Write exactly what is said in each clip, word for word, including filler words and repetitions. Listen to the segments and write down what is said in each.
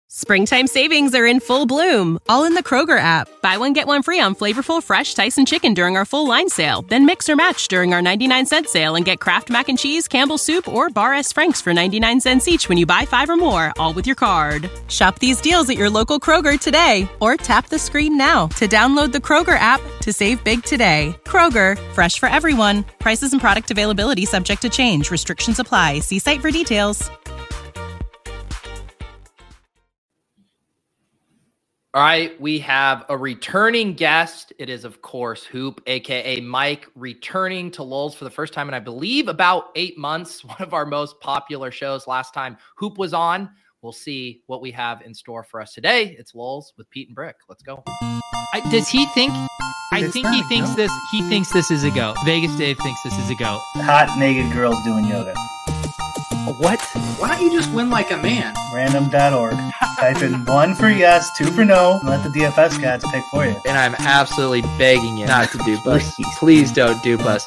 Springtime savings are in full bloom, all in the Kroger app. Buy one, get one free on flavorful, fresh Tyson chicken during our full line sale. Then mix or match during our ninety-nine cent sale and get Kraft Mac and Cheese, Campbell's Soup, or Bar S. Frank's for ninety-nine cents each when you buy five or more, all with your card. Shop these deals at your local Kroger today, or tap the screen now to download the Kroger app to save big today. Kroger, fresh for everyone. Prices and product availability subject to change. Restrictions apply. See site for details. All right, we have a returning guest. It is, of course, Hoop, a k a. Mike, returning to Lulz for the first time in, I believe, about eight months. One of our most popular shows last time Hoop was on. We'll see what we have in store for us today. It's Lulz with Pete and Brick. Let's go. I, does he think? I It's think not he a thinks go. this. He thinks this is a go. Vegas Dave thinks this is a go. Hot naked girls doing yoga. What? Why don't you just win like a man? Random dot org. Type in one for yes, two for no, and let the D F S gods pick for you. And I'm absolutely begging you not to dupe us. Please. Please don't dupe us.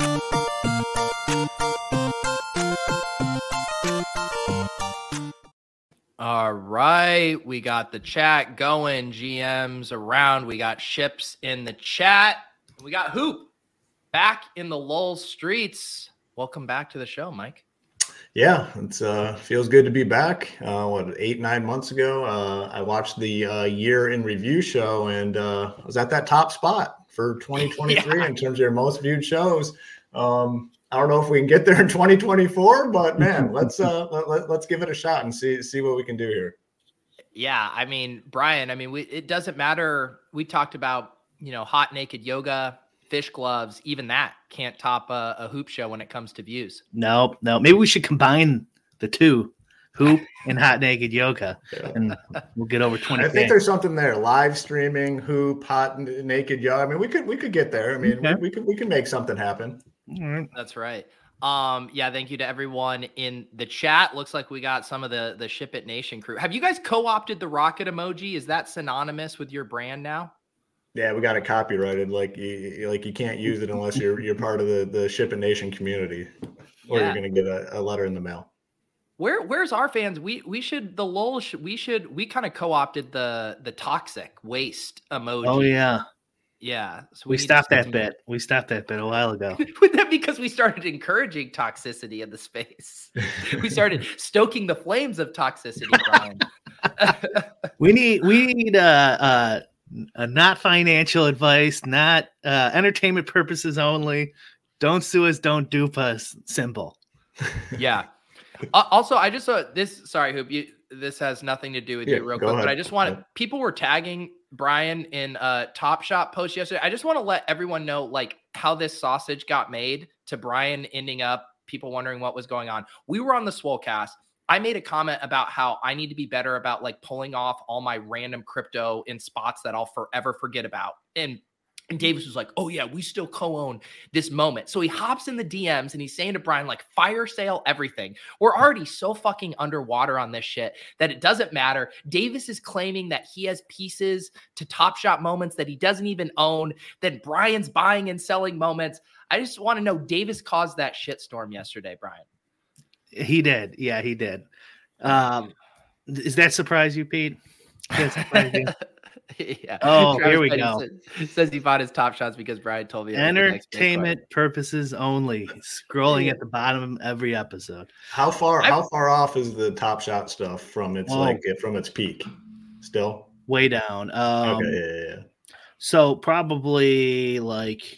All right, we got the chat going, G Ms around. We got ships in the chat. We got Hoop back in the Lulz streets. Welcome back to the show, Mike. Yeah, it's uh feels good to be back. Uh, what eight nine months ago, uh, I watched the uh, year in review show, and uh, I was at that top spot for twenty twenty-three Yeah. in terms of your most viewed shows. Um, I don't know if we can get there in twenty twenty-four, but man, let's uh let, let, let's give it a shot and see see what we can do here. Yeah, I mean, Brian, I mean, we, it doesn't matter. We talked about, you know, hot naked yoga, fish gloves, even that can't top a, a Hoop show when it comes to views. No, no. Maybe we should combine the two, Hoop and hot naked yoga, Yeah. and we'll get over twenty. I think there's something there. Live streaming, hoop, hot, n- naked yoga. I mean, we could we could get there. I mean, Okay. we, we could we can make something happen. All right. That's right. Um, yeah, thank you to everyone in the chat. Looks like we got some of the the Ship It Nation crew. Have you guys co-opted the rocket emoji? Is that synonymous with your brand now? Yeah, we got it copyrighted. Like you, like you can't use it unless you're you're part of the the Ship and Nation community, or Yeah. you're gonna get a, a letter in the mail. Where where's our fans? We we should the lol should we should we kind of co-opted the the toxic waste emoji. Oh yeah, Yeah. So we need to stopped start that some- bit. We stopped that bit a while ago. Would that be because we started encouraging toxicity in the space? We started stoking the flames of toxicity, Brian. We need we need uh, uh, uh not financial advice, not uh, entertainment purposes only. Don't sue us. Don't dupe us. Simple. Yeah. Uh, also, I just saw this. Sorry, Hoop. You, this has nothing to do with Yeah, you, real go quick. ahead. But I just want Yeah. people were tagging Brian in a Top Shot post yesterday. I just want to let everyone know, like, how this sausage got made to Brian ending up people wondering what was going on. We were on the Swolecast. I made a comment about how I need to be better about like pulling off all my random crypto in spots that I'll forever forget about. And And Davis was like, oh, yeah, we still co-own this moment. So he hops in the D Ms and he's saying to Brian, like, fire sale everything. We're already so fucking underwater on this shit that it doesn't matter. Davis is claiming that he has pieces to Top Shot moments that he doesn't even own. Then Brian's buying and selling moments. I just want to know, Davis caused that shitstorm yesterday, Brian. He did. Yeah, he did. Um, does that surprise you, Pete? Does that surprise you? Yeah. Oh, Travis here we Petty go. Said, says he bought his Top Shots because Brian told me. it was the next big Entertainment purposes only. Scrolling at the bottom of every episode. How far I- how far off is the Top Shot stuff from its Oh. like from its peak? Still? Way down. Um, Okay, yeah, yeah, yeah. So probably like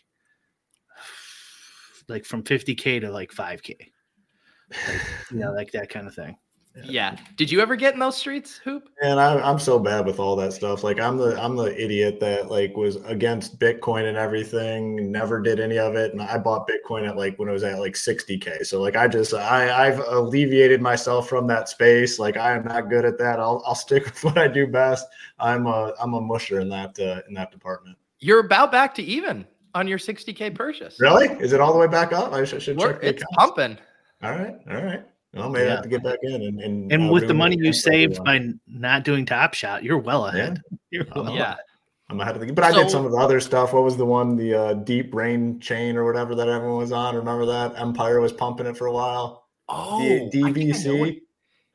like from fifty K to like five K. Like, you know, like that kind of thing. Yeah. Did you ever get in those streets, Hoop? And I, I'm so bad with all that stuff. Like I'm the I'm the idiot that like was against Bitcoin and everything, never did any of it. And I bought Bitcoin at like when it was at like sixty K. So like I just I I've alleviated myself from that space. Like I am not good at that. I'll I'll stick with what I do best. I'm a I'm a musher in that uh, in that department. You're about back to even on your sixty K purchase. Really? Is it all the way back up? I should, should We're- check the it's accounts. pumping. All right, all right. Well, maybe I Yeah. have to get back in and and, And uh, with the doing money you accounts for saved everyone. by not doing Top Shot, you're well ahead. You're well Oh, Yeah. I'm ahead of the game. But I So- did some of the other stuff. What was the one, the uh, Deep Rain Chain or whatever that everyone was on? Remember that? Empire was pumping it for a while. Oh, D- I think I know what- D V C.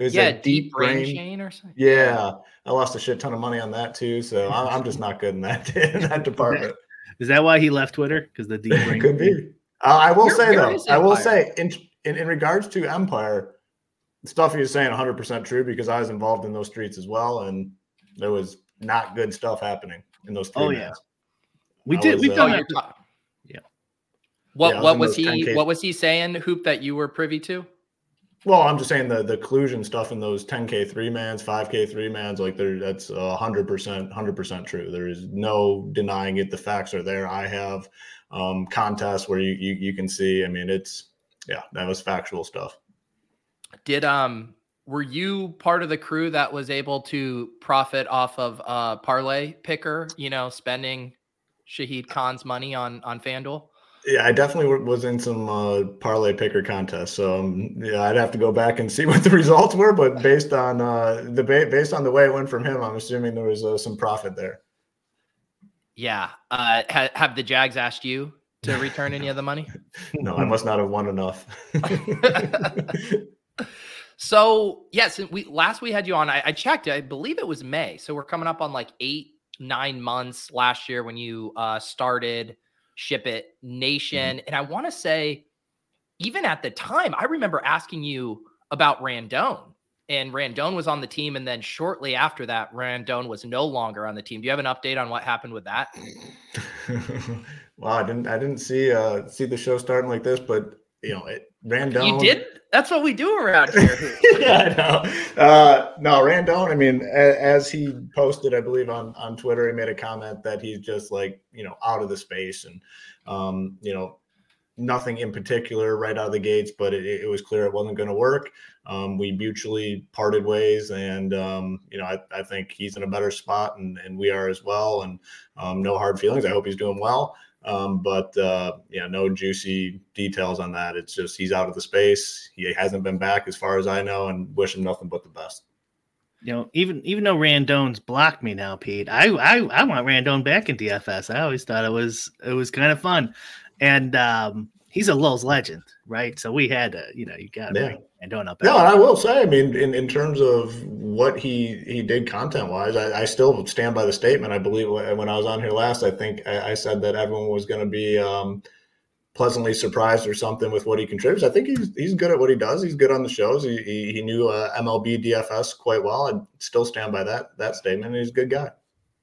It was Yeah, that deep, deep brain, brain chain or something. Yeah, I lost a shit ton of money on that too. So I'm, I'm just not good in that in that department. Is that why he left Twitter? Because the deep brain could be. Uh, I will Where- say where though, is I will Empire? say in, in in regards to Empire, the stuff he was saying one hundred percent true because I was involved in those streets as well, and there was not good stuff happening in those three Oh, yeah. mans. We I did. was, We've uh, Oh, done you're that. talking. Yeah. What Yeah, I was what in was those he ten K what was he saying, Hoop, that you were privy to? Well, I'm just saying the the collusion stuff in those ten K three mans, five K three mans, like there, that's a hundred percent, hundred percent true. There is no denying it. The facts are there. I have um, contests where you, you you can see. I mean, it's yeah, that was factual stuff. Did um were you part of the crew that was able to profit off of uh parlay picker, you know, spending Shahid Khan's money on on FanDuel? Yeah, I definitely w- was in some uh, parlay picker contests. So um, yeah, I'd have to go back and see what the results were. But based on uh, the ba- based on the way it went from him, I'm assuming there was uh, some profit there. Yeah. Uh ha- have the Jags asked you to return any of the money? No, I must not have won enough. So yes, we last we had you on, I, I checked, I believe it was May. So we're coming up on like eight, nine months last year when you uh, started Ship It Nation. Mm-hmm. And I want to say, even at the time, I remember asking you about Randone. And Randone was on the team. And then shortly after that, Randone was no longer on the team. Do you have an update on what happened with that? Wow, I didn't I didn't see uh see the show starting like this, but you know, it Randone. You did? That's what we do around here. Yeah, I know. Uh, no, Randone, I mean, a, as he posted, I believe on, on Twitter, he made a comment that he's just like, you know, out of the space and, um, you know, nothing in particular right out of the gates, but it, it was clear it wasn't going to work. Um, we mutually parted ways and, um, you know, I, I think he's in a better spot and, and we are as well. And um, no hard feelings. I hope he's doing well. Um, but uh, yeah, no juicy details on that. It's just he's out of the space. He hasn't been back as far as I know, and wish him nothing but the best. You know, even even though Randone's blocked me now, Pete, I I, I want Randone back in D F S. I always thought it was it was kind of fun, and um, he's a Lulz legend, right? So we had to, you know, you got to Yeah. bring Randone up. No, and I will say, I mean, in, in terms of what he he did content wise, I, I still stand by the statement. I believe when I was on here last, I think I, I said that everyone was going to be um, pleasantly surprised or something with what he contributes. I think he's he's good at what he does. He's good on the shows. He he, he knew uh, M L B D F S quite well. I still stand by that that statement. He's a good guy.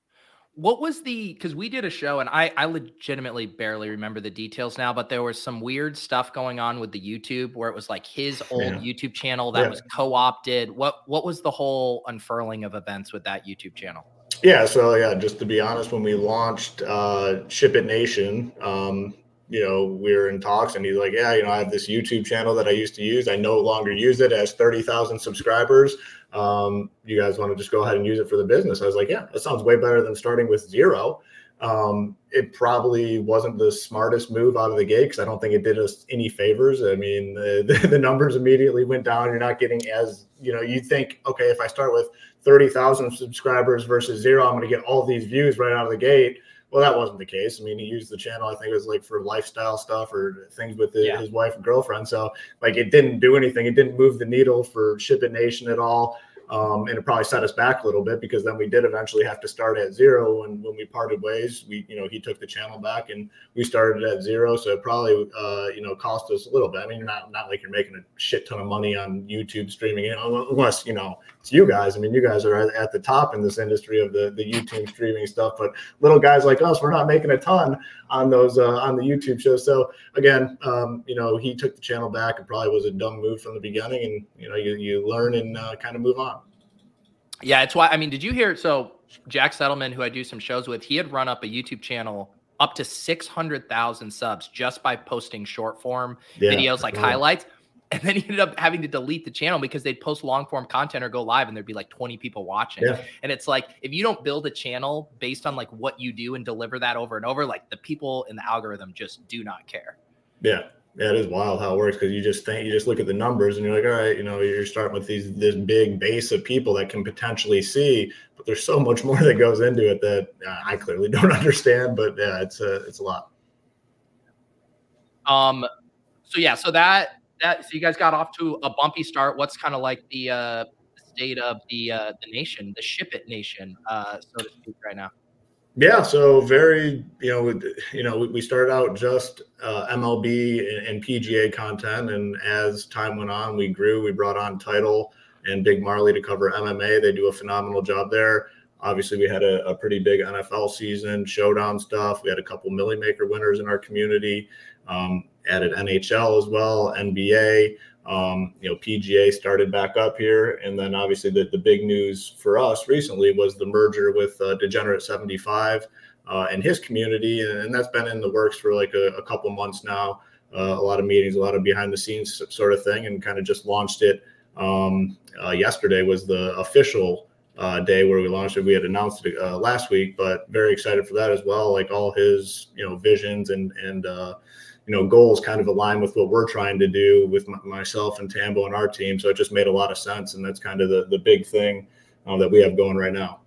What was the, because we did a show and I, I legitimately barely remember the details now, but there was some weird stuff going on with the YouTube where it was like his old Yeah. YouTube channel that Yeah. was co-opted. What what was the whole unfurling of events with that YouTube channel? Yeah, so yeah, just to be honest, when we launched uh, Ship It Nation, um, you know, we were in talks and he's like, yeah, you know, I have this YouTube channel that I used to use. I no longer use it. It has thirty thousand subscribers. Um, you guys want to just go ahead and use it for the business? I was like, yeah, that sounds way better than starting with zero. Um, it probably wasn't the smartest move out of the gate because I don't think it did us any favors. I mean, the, the numbers immediately went down. You're not getting as, you know, you think, okay, if I start with thirty thousand subscribers versus zero, I'm going to get all these views right out of the gate. Well, that wasn't the case. I mean, he used the channel, I think it was like for lifestyle stuff or things with his, Yeah. his wife and girlfriend. So like it didn't do anything. It didn't move the needle for Ship It Nation at all. Um, and it probably set us back a little bit because then we did eventually have to start at zero. And when we parted ways, we, you know, he took the channel back and we started at zero. So it probably, uh, you know, cost us a little bit. I mean, you're not, not like you're making a shit ton of money on YouTube streaming, you know, unless, you know, it's you guys. I mean, you guys are at, at the top in this industry of the, the YouTube streaming stuff, but little guys like us, we're not making a ton on those, uh, on the YouTube shows. So again, um, you know, he took the channel back. It probably was a dumb move from the beginning and, you know, you, you learn and uh, kind of move on. Yeah, it's why, I mean, did you hear, so Jack Settleman, who I do some shows with, he had run up a YouTube channel up to six hundred thousand subs just by posting short form Yeah, videos like cool. highlights. And then he ended up having to delete the channel because they'd post long form content or go live and there'd be like twenty people watching. Yeah. And it's like, if you don't build a channel based on like what you do and deliver that over and over, like the people in the algorithm just do not care. Yeah. Yeah, it is wild how it works because you just think you just look at the numbers and you're like, all right, you know, you're starting with these this big base of people that can potentially see, but there's so much more that goes into it that uh, I clearly don't understand. But yeah, it's a it's a lot. Um, so yeah, so that that so you guys got off to a bumpy start. What's kind of like the uh, state of the uh, the nation, the Ship It Nation, uh, so to speak, right now? Yeah, so very, you know, you know, we started out just uh, M L B and, and P G A content, and as time went on, we grew. We brought on Title and Big Marley to cover M M A. They do a phenomenal job there. Obviously, we had a, a pretty big N F L season, showdown stuff. We had a couple Millie Maker winners in our community. Um, added N H L as well, N B A. Um, you know, P G A started back up here. And then obviously the, the big news for us recently was the merger with uh, Degenerate seventy-five uh, and his community. And, and that's been in the works for like a, a couple months now. Uh, a lot of meetings, a lot of behind the scenes sort of thing, and kind of just launched it. Um, uh, yesterday was the official uh, day where we launched it. We had announced it uh, last week, but very excited for that as well. Like all his, you know, visions and, and, uh, you know, goals kind of align with what we're trying to do with m- myself and Tambo and our team. So it just made a lot of sense. And that's kind of the, the big thing uh, that we have going right now.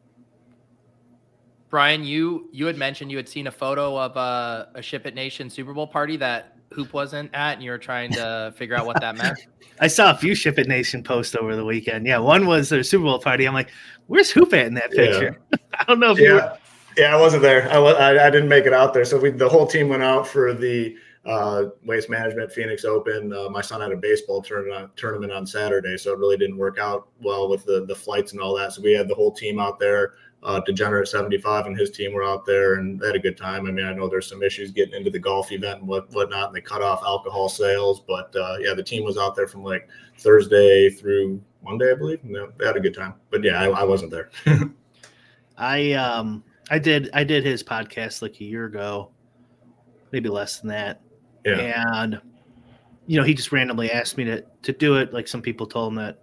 Brian, you you had mentioned you had seen a photo of uh, a Ship It Nation Super Bowl party that Hoop wasn't at, and you were trying to figure out what that meant. I saw a few Ship It Nation posts over the weekend. Yeah, one was their Super Bowl party. I'm like, where's Hoop at in that picture? Yeah. I don't know if yeah. you were... Yeah, I wasn't there. I, I, I didn't make it out there. So we, the whole team went out for the uh, Waste Management Phoenix Open. Uh, my son had a baseball tournament, tournament on Saturday, so it really didn't work out well with the, the flights and all that. So we had the whole team out there. Uh, Degenerate seventy-five and his team were out there, and they had a good time. I mean, I know there's some issues getting into the golf event and what whatnot, and they cut off alcohol sales. But, uh, yeah, the team was out there from, like, Thursday through Monday, I believe. And they had a good time. But, yeah, I, I wasn't there. I – um. I did I did his podcast like a year ago, maybe less than that. Yeah. And, you know, he just randomly asked me to, to do it. Like some people told him that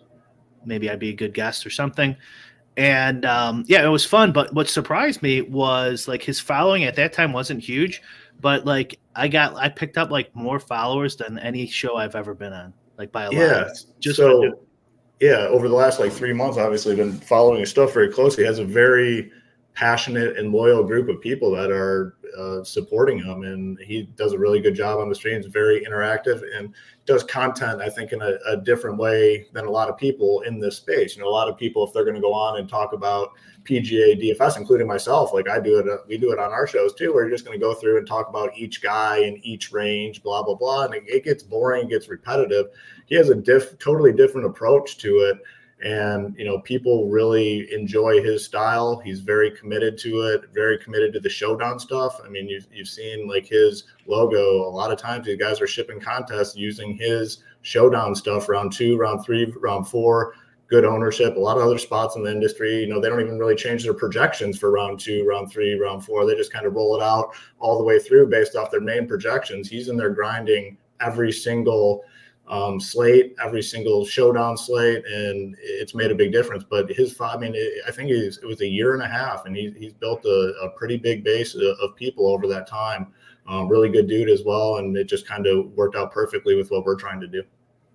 maybe I'd be a good guest or something. And, um, yeah, it was fun. But what surprised me was, like, his following at that time wasn't huge. But, like, I got – I picked up, like, more followers than any show I've ever been on, like, by a lot. Yeah. Just so, yeah, over the last, like, three months, obviously, I've been following his stuff very closely. He has a very – passionate and loyal group of people that are uh, supporting him, and he does a really good job on the streams, very interactive, and does content, I think, in a, a different way than a lot of people in this space. You know, a lot of people, if they're going to go on and talk about P G A, D F S, including myself, like I do it, uh, we do it on our shows too, where you're just going to go through and talk about each guy in each range, blah, blah, blah. And it, it gets boring, it gets repetitive. He has a diff, totally different approach to it. And, you know, people really enjoy his style. He's very committed to it, very committed to the showdown stuff. I mean, you've, you've seen like his logo. A lot of times these guys are shipping contests using his showdown stuff, round two, round three, round four, good ownership. A lot of other spots in the industry, you know, they don't even really change their projections for round two, round three, round four. They just kind of roll it out all the way through based off their main projections. He's in there grinding every single um, slate, every single showdown slate, and it's made a big difference. But his, I mean, it, I think it was, it was a year and a half, and he, he's built a, a pretty big base of, of people over that time. Um, really good dude as well, and it just kind of worked out perfectly with what we're trying to do.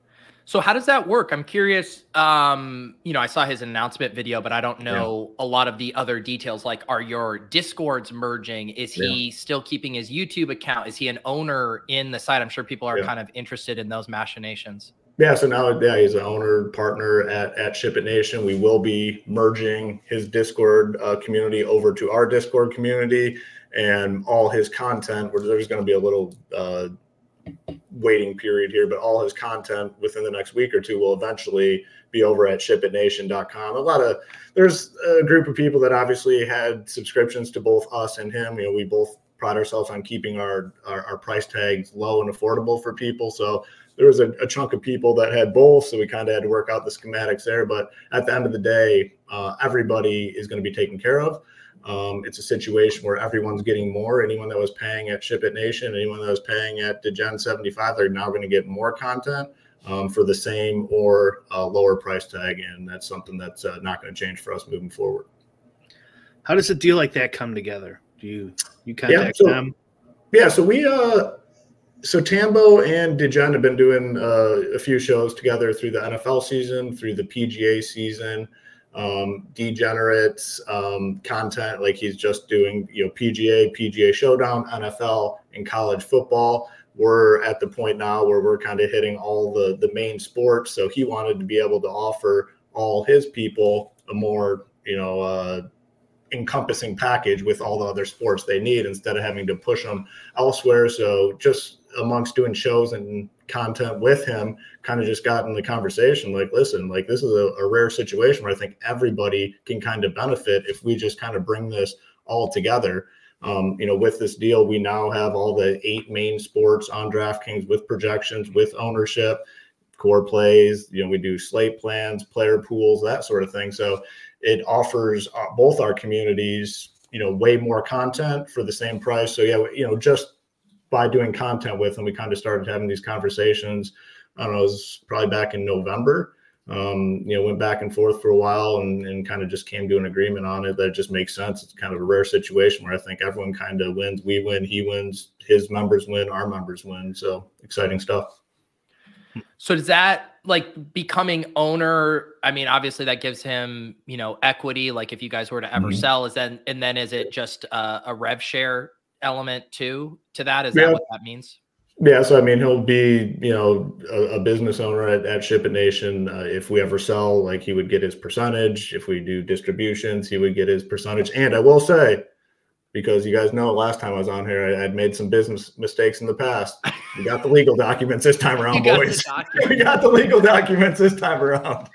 So how does that work? I'm curious. Um, you know, I saw his announcement video, but I don't know yeah. a lot of the other details. Like, are your Discords merging? Is he yeah. still keeping his YouTube account? Is he an owner in the site? I'm sure people are yeah. kind of interested in those machinations. Yeah, so now, yeah, he's an owner partner at, at Ship It Nation. We will be merging his Discord uh, community over to our Discord community, and all his content, where there's going to be a little uh, waiting period here, but all his content within the next week or two will eventually be over at ship it nation dot com. A lot of, there's a group of people that obviously had subscriptions to both us and him. You know, we both pride ourselves on keeping our, our, our price tags low and affordable for people. So there was a, a chunk of people that had both. So we kind of had to work out the schematics there. But at the end of the day, uh, everybody is going to be taken care of. Um, it's a situation where everyone's getting more. Anyone that was paying at Ship It Nation, anyone that was paying at Degen seventy-five, they're now going to get more content um, for the same or uh, lower price tag. And that's something that's uh, not going to change for us moving forward. How does a deal like that come together? Do you, you contact yeah, so, them? Yeah. So we, uh, so Tambo and Degen have been doing uh, a few shows together through the N F L season, through the P G A season. Um, Degenerates um, content, like he's just doing, you know, P G A, P G A Showdown, N F L, and college football. we're at the point now where we're kind of hitting all the, the main sports. So he wanted to be able to offer all his people a more, you know, uh, encompassing package with all the other sports they need instead of having to push them elsewhere. So just amongst doing shows and content with him, kind of just got in the conversation like, listen, like this is a, a rare situation where I think everybody can kind of benefit if we just kind of bring this all together. Um, you know, with this deal, we now have all the eight main sports on DraftKings with projections, with ownership, core plays. You know, we do slate plans, player pools, that sort of thing. So it offers uh, both our communities, you know, way more content for the same price. So, yeah, you know, just by doing content with them, we kind of started having these conversations. I don't know, it was probably back in November. Um, you know, went back and forth for a while and, and kind of just came to an agreement on it that it just makes sense. It's kind of a rare situation where I think everyone kind of wins. We win, he wins, his members win, our members win. So exciting stuff. So does that like becoming owner? I mean, obviously that gives him, you know, equity. Like if you guys were to ever mm-hmm. sell, is then, and then is it just a, a rev share element too to that? Is yeah. that what that means? Yeah, so I mean, he'll be, you know, a, a business owner at, at Ship It Nation. Uh, if we ever sell, like he would get his percentage. If we do distributions, he would get his percentage. And I will say, because you guys know, last time I was on here, I, I'd made some business mistakes in the past. We got the legal documents this time around, boys. We got the legal documents this time around.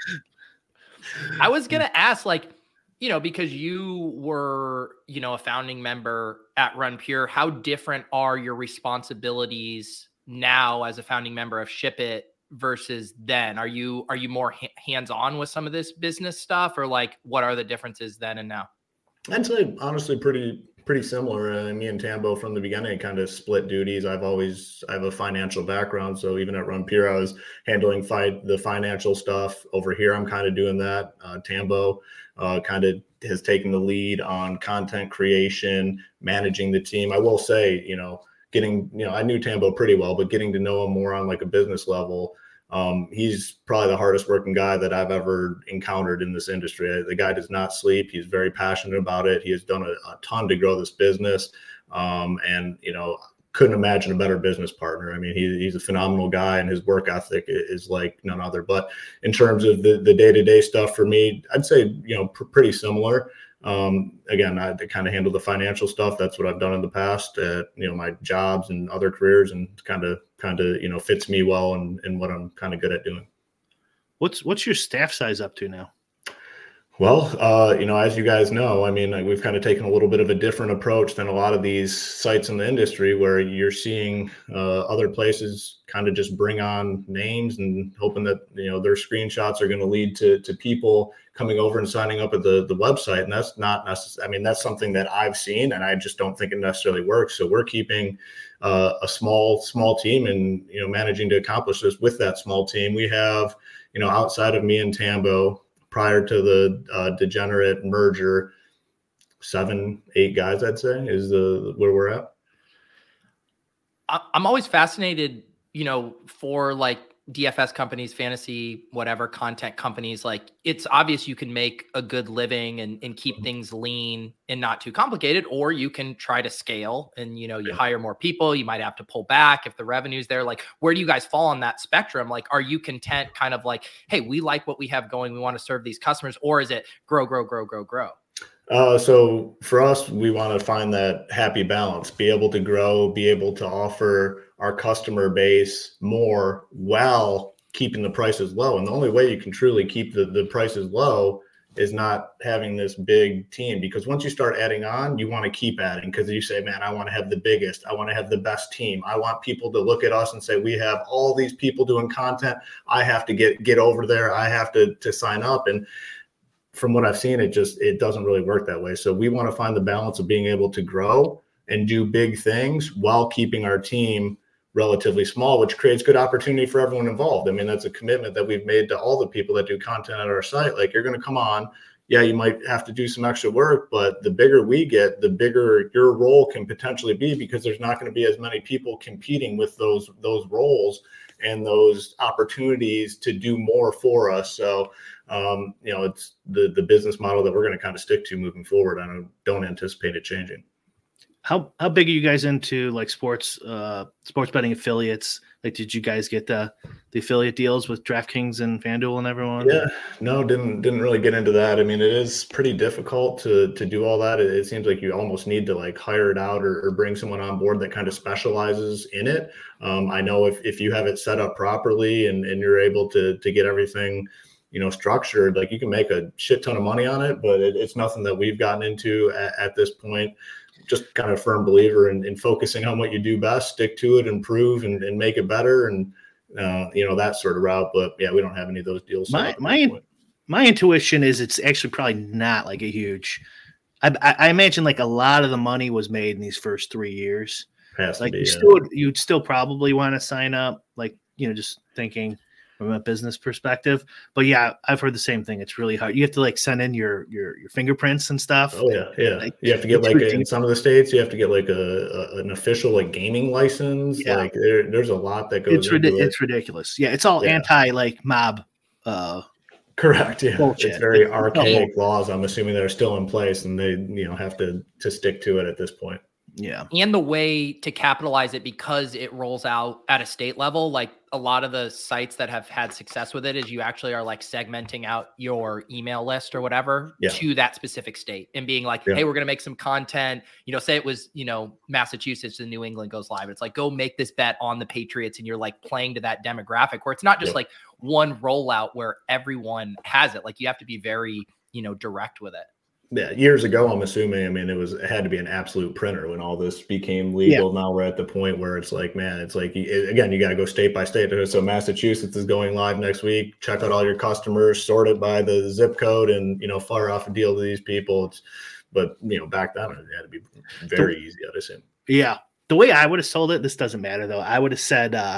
I was gonna ask, like, you know, because you were, you know, a founding member at Run Pure, how different are your responsibilities now as a founding member of Ship It versus then? Are you, are you more ha- hands-on with some of this business stuff, or like, what are the differences then and now? I'd say honestly, pretty, pretty similar. Uh, me and Tambo from the beginning kind of split duties. I've always, I have a financial background. So even at Run Pure, I was handling fight the financial stuff. Over here, I'm kind of doing that. Uh, Tambo uh, kind of has taken the lead on content creation, managing the team. I will say, you know, getting, you know, I knew Tambo pretty well, but getting to know him more on like a business level, um, he's probably the hardest working guy that I've ever encountered in this industry. The guy does not sleep. He's very passionate about it. He has done a, a ton to grow this business. Um, and, you know, couldn't imagine a better business partner. I mean, he, he's a phenomenal guy and his work ethic is like none other. But in terms of the, the day-to-day stuff for me, I'd say, you know, pr- pretty similar. Um, again, I kind of handle the financial stuff. That's what I've done in the past at, you know, my jobs and other careers, and kind of, kind of, you know, fits me well and, and what I'm kind of good at doing. What's, what's your staff size up to now? Well, uh, you know, as you guys know, I mean, like, we've kind of taken a little bit of a different approach than a lot of these sites in the industry, where you're seeing uh, other places kind of just bring on names and hoping that, you know, their screenshots are going to lead to to people coming over and signing up at the, the website. And that's not necessarily, I mean, that's something that I've seen, and I just don't think it necessarily works. So we're keeping uh, a small, small team and, you know, managing to accomplish this with that small team. We have, you know, outside of me and Tambo, prior to the uh, degenerate merger, seven, eight guys, I'd say, is the where we're at. I'm always fascinated, you know, for like D F S companies, fantasy, whatever content companies, like it's obvious you can make a good living and, and keep things lean and not too complicated, or you can try to scale and, you know, you hire more people, you might have to pull back if the revenue's there. Like, where do you guys fall on that spectrum? Like, are you content kind of like, hey, we like what we have going, we want to serve these customers, or is it grow, grow, grow, grow, grow? Uh, so for us, we want to find that happy balance, be able to grow, be able to offer our customer base more while keeping the prices low. And the only way you can truly keep the, the prices low is not having this big team, because once you start adding on, you want to keep adding, because you say, man, I want to have the biggest, I want to have the best team. I want people to look at us and say, we have all these people doing content. I have to get, get over there. I have to, to sign up. And from what I've seen, it just, it doesn't really work that way. So we want to find the balance of being able to grow and do big things while keeping our team relatively small, which creates good opportunity for everyone involved. I mean, that's a commitment that we've made to all the people that do content at our site. Like, you're going to come on. Yeah, you might have to do some extra work, but the bigger we get, the bigger your role can potentially be, because there's not going to be as many people competing with those, those roles and those opportunities to do more for us. So, um, you know, it's the, the business model that we're going to kind of stick to moving forward. I don't, don't anticipate it changing. How how big are you guys into like sports uh sports betting affiliates? Like, did you guys get the the affiliate deals with DraftKings and FanDuel and everyone? Yeah, no, didn't didn't really get into that. I mean, it is pretty difficult to to do all that. It, it seems like you almost need to like hire it out or, or bring someone on board that kind of specializes in it. Um, I know if if you have it set up properly and and you're able to to get everything, you know, structured, like you can make a shit ton of money on it. But it, it's nothing that we've gotten into at, at this point. Just kind of firm believer in, in focusing on what you do best, stick to it, improve, and, and make it better, and uh, you know, that sort of route. But yeah, we don't have any of those deals. My my my intuition is it's actually probably not like a huge. I, I, I imagine like a lot of the money was made in these first three years. Has like be, you yeah. still you'd still probably want to sign up, like, you know, just thinking from a business perspective. But yeah, I've heard the same thing. It's really hard. You have to like send in your your your fingerprints and stuff. Oh yeah, yeah. Like, you have to get like ridiculous. in some of the states, you have to get like a, a an official like gaming license. Yeah. Like there, there's a lot that goes It's into ridi- it. it's ridiculous. Yeah, it's all Yeah. anti like mob. Uh, Correct. Yeah, Bullshit. it's very It's archaic no. laws. I'm assuming that are still in place, and they you know have to to stick to it at this point. yeah, And the way to capitalize it, because it rolls out at a state level, like a lot of the sites that have had success with it is you actually are like segmenting out your email list or whatever Yeah. to that specific state and being like, Yeah. hey, we're going to make some content, you know, say it was, you know, Massachusetts and New England goes live. It's like, go make this bet on the Patriots. And you're like playing to that demographic where it's not just Yeah. like one rollout where everyone has it. Like you have to be very, you know, direct with it. Yeah, years ago, I'm assuming. I mean, it was it had to be an absolute printer when all this became legal. Now we're at the point where it's like, man, it's like it, again, you got to go state by state. So Massachusetts is going live next week. Check out all your customers, sort it by the zip code, and you know, fire off a deal to these people. It's, but you know, back then it had to be very easy, I'd assume. yeah. The way I would have sold it, this doesn't matter though. I would have said, uh,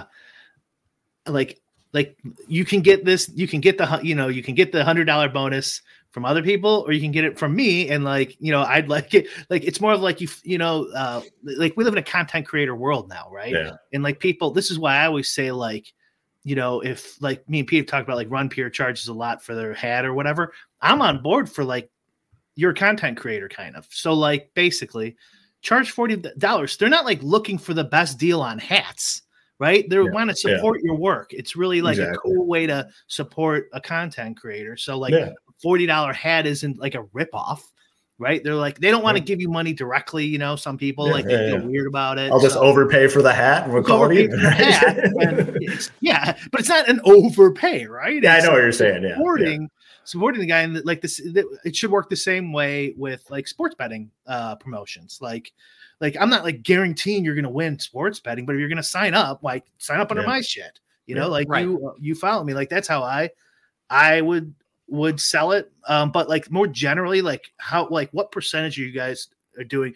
like, like you can get this, you can get the, hu- you know, you can get the hundred dollar bonus from other people, or you can get it from me. And like, you know, I'd like it, like, it's more of like, you, you know, uh, like we live in a content creator world now. Right. Yeah. And like people, this is why I always say like, you know, if like me and Pete have talked about like Run Peer charges a lot for their hat or whatever, I'm on board for like, you're a content creator kind of. So like basically charge forty dollars. They're not like looking for the best deal on hats, right? They Yeah, want to support your work. It's really like Exactly. a cool way to support a content creator. So like Yeah. forty dollar hat isn't like a ripoff, right? They're like, they don't want to Yeah. give you money directly. You know, some people Yeah, like they yeah, feel yeah. weird about it. I'll just so- overpay for the hat and we'll call it overpay even. for the hat, and it's- yeah, but it's not an overpay, right? Yeah, I It's know what you're saying. Yeah, supporting supporting the guy, and like this, it should work the same way with like sports betting uh, promotions. Like, like I'm not like guaranteeing you're going to win sports betting, but if you're going to sign up, like sign up under Yeah. my shit. You know, Yeah. like Right. you you follow me. Like that's how I I would would sell it. Um, but like more generally, like how like what percentage of you guys are doing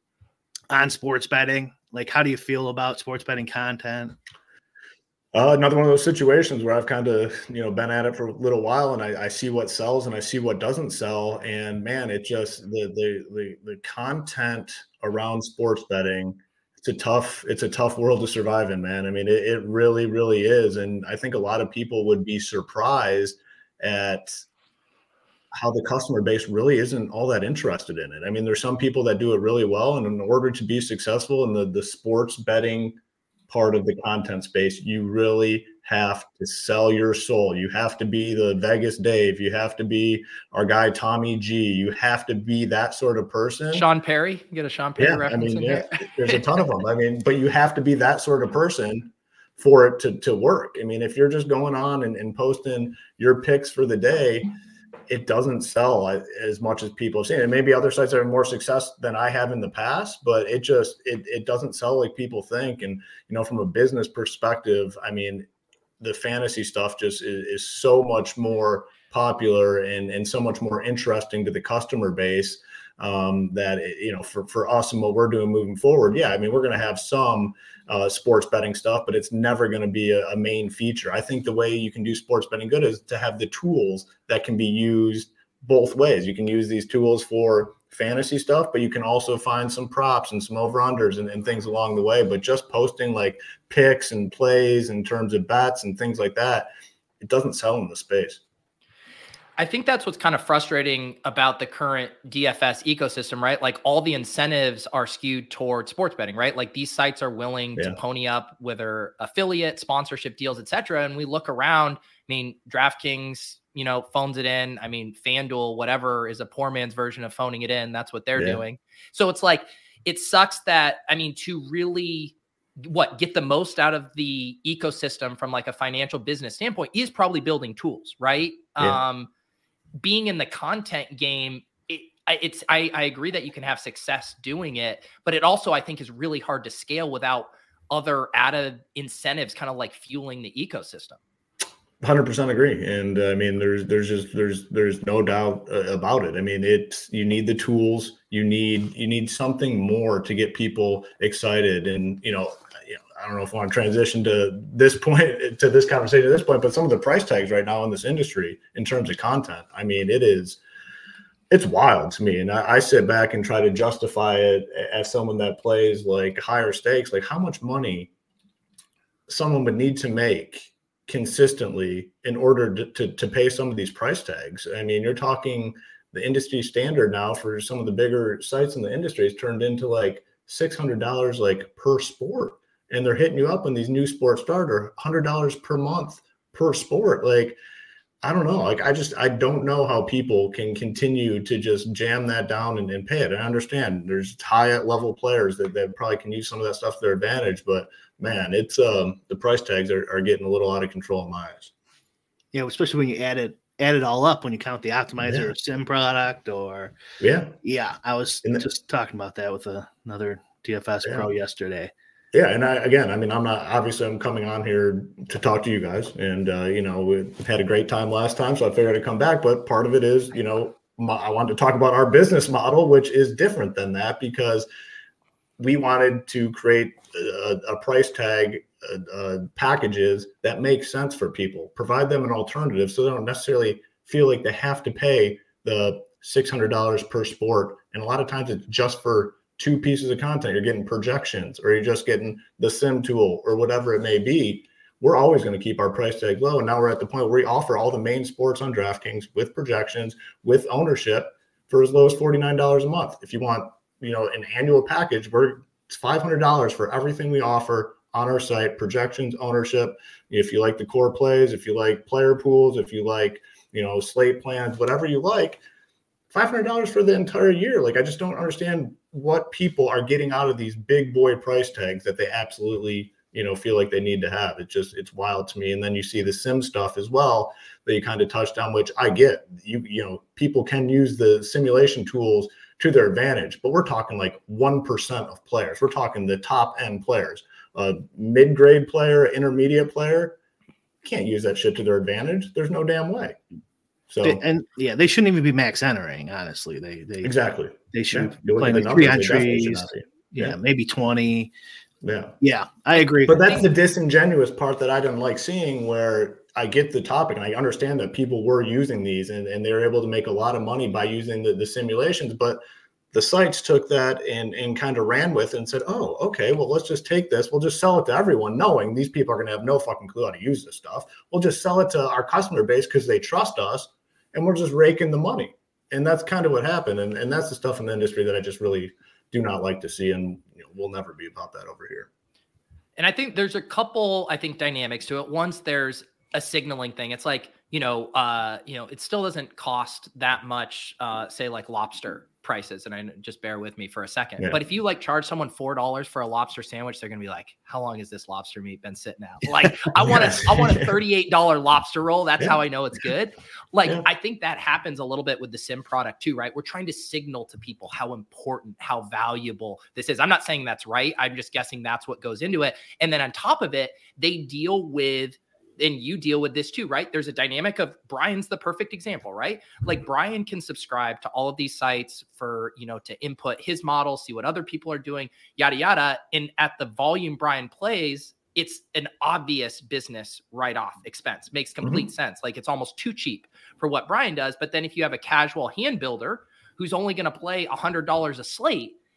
on sports betting? Like, how do you feel about sports betting content? Uh, another one of those situations where I've kind of, you know, been at it for a little while, and I, I see what sells and I see what doesn't sell. And man, it just the the the the content around sports betting, it's a tough it's a tough world to survive in, man. I mean, it, it really really is, and I think a lot of people would be surprised at how the customer base really isn't all that interested in it. I mean, there's some people that do it really well, and in order to be successful in the the sports betting part of the content space, you really have to sell your soul. You have to be the Vegas Dave. You have to be our guy Tommy G. You have to be that sort of person. Sean Perry, you get a Sean Perry Yeah, I reference mean, in yeah, here? there's a ton of them. I mean, but you have to be that sort of person for it to, to work. I mean, if you're just going on and, and posting your picks for the day, it doesn't sell as much as people have seen. And maybe other sites have more success than I have in the past, but it just, it, it doesn't sell like people think. And, you know, from a business perspective, I mean, the fantasy stuff just is, is so much more popular and, and so much more interesting to the customer base um, that, it, you know, for, for us and what we're doing moving forward. Yeah. I mean, we're going to have some uh, sports betting stuff, but it's never going to be a, a main feature. I think the way you can do sports betting good is to have the tools that can be used both ways. You can use these tools for fantasy stuff, but you can also find some props and some over-unders and, and things along the way. But just posting like picks and plays in terms of bets and things like that, it doesn't sell in the space. I think that's what's kind of frustrating about the current D F S ecosystem, right? Like all the incentives are skewed towards sports betting, right? Like these sites are willing yeah. to pony up whether affiliate, sponsorship deals, et cetera. And we look around, I mean, DraftKings, you know, phones it in. I mean, FanDuel, whatever, is a poor man's version of phoning it in. That's what they're yeah. doing. So it's like, it sucks that, I mean, to really what get the most out of the ecosystem from like a financial business standpoint is probably building tools, right? Yeah. Um, being in the content game, it, it's, I, I agree that you can have success doing it, but it also, I think, is really hard to scale without other added incentives kind of like fueling the ecosystem. one hundred percent agree. And uh, I mean, there's, there's just, there's, there's no doubt uh, about it. I mean, it's, you need the tools, you need, you need something more to get people excited. And, you know, you know, I don't know if I want to transition to this point, to this conversation at this point, but some of the price tags right now in this industry in terms of content, I mean, it is, it's wild to me. And I, I sit back and try to justify it as someone that plays like higher stakes, like how much money someone would need to make consistently in order to, to, to pay some of these price tags. I mean, you're talking the industry standard now for some of the bigger sites in the industry has turned into like six hundred dollars like per sport. And they're hitting you up when these new sports start or one hundred dollars per month per sport. Like, I don't know. Like, I just, I don't know how people can continue to just jam that down and, and pay it. I understand there's high level players that, that probably can use some of that stuff to their advantage, but man, it's um the price tags are, are getting a little out of control in my eyes. Yeah, especially when you add it add it all up when you count the optimizer yeah. or sim product or yeah. Yeah. I was the, just talking about that with a, another D F S yeah. pro yesterday. Yeah. And I, again, I mean, I'm not, obviously I'm coming on here to talk to you guys and, uh, you know, we had a great time last time, so I figured I'd come back, but part of it is, you know, my, I wanted to talk about our business model, which is different than that because we wanted to create a, a price tag uh, uh, packages that make sense for people, provide them an alternative so they don't necessarily feel like they have to pay the six hundred dollars per sport. And a lot of times it's just for two pieces of content. You're getting projections or you're just getting the sim tool or whatever it may be. We're always going to keep our price tag low. And now we're at the point where we offer all the main sports on DraftKings with projections, with ownership for as low as forty-nine dollars a month. If you want, you know, an annual package, we're it's five hundred dollars for everything we offer on our site, projections, ownership. If you like the core plays, if you like player pools, if you like, you know, slate plans, whatever you like, five hundred dollars for the entire year. Like, I just don't understand what people are getting out of these big boy price tags that they absolutely, you know, feel like they need to have. It's just, it's wild to me. And then you see the sim stuff as well that you kind of touched on, which I get. You, you know, people can use the simulation tools to their advantage, but we're talking like one percent of players. We're talking the top end players, a mid-grade player, intermediate player, can't use that shit to their advantage. There's no damn way. So, they, and yeah, they shouldn't even be max entering. Honestly, they, they exactly, they should yeah. play like three entries. Yeah, yeah, maybe twenty. Yeah. Yeah, I agree. But that's the disingenuous part that I didn't like seeing, where I get the topic and I understand that people were using these and, and they were able to make a lot of money by using the, the simulations, but the sites took that and, and kind of ran with it and said, oh, okay, well, let's just take this. We'll just sell it to everyone, knowing these people are going to have no fucking clue how to use this stuff. We'll just sell it to our customer base because they trust us and we're just raking the money. And that's kind of what happened. And, and that's the stuff in the industry that I just really do not like to see. And you know, we'll never be about that over here. And I think there's a couple, I think, dynamics to it. Once there's a signaling thing. It's like, you know, uh, you know, it still doesn't cost that much, uh, say like lobster prices. And I just bear with me for a second, yeah. But if you like charge someone four dollars for a lobster sandwich, they're going to be like, how long has this lobster meat been sitting out? Like, I want a, I want a thirty-eight dollars lobster roll. That's yeah. how I know it's good. Like, yeah. I think that happens a little bit with the sim product too, right? We're trying to signal to people how important, how valuable this is. I'm not saying that's right. I'm just guessing that's what goes into it. And then on top of it, they deal with, and you deal with this too, right? There's a dynamic of Brian's the perfect example, right? Like Brian can subscribe to all of these sites for, you know, to input his model, see what other people are doing, yada, yada. And at the volume Brian plays, it's an obvious business write-off expense. Makes complete mm-hmm. sense. Like it's almost too cheap for what Brian does. But then if you have a casual hand builder who's only going to play one hundred dollars a slate,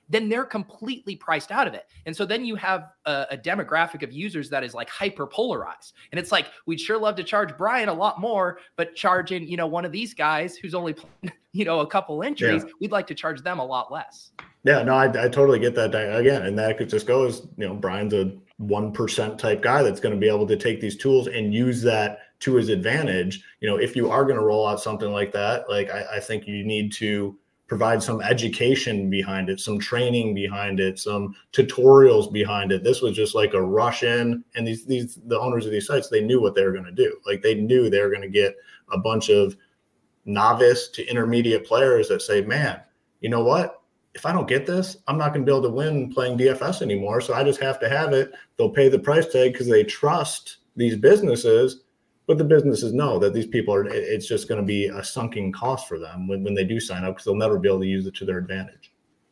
then they're completely priced out of it. And so then you have a, a demographic of users that is like hyper polarized. And it's like, we'd sure love to charge Brian a lot more, but charging, you know, one of these guys who's only playing, you know, a couple injuries, yeah. we'd like to charge them a lot less. Yeah, no, I, I totally get that again. And that could just go as, you know, Brian's a one percent type guy that's going to be able to take these tools and use that to his advantage. You know, if you are going to roll out something like that, like I, I think you need to provide some education behind it, some training behind it, some tutorials behind it. This was just like a rush in, and these these the owners of these sites, they knew what they were going to do. Like they knew they were going to get a bunch of novice to intermediate players that say, man, you know what? If I don't get this, I'm not going to be able to win playing D F S anymore. So I just have to have it. They'll pay the price tag because they trust these businesses. But the businesses know that these people are, it's just going to be a sunken cost for them when, when they do sign up, because they'll never be able to use it to their advantage.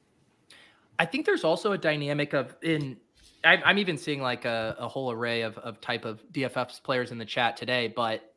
I think there's also a dynamic of in, I, I'm even seeing like a, a whole array of, of type of D F S players in the chat today, but,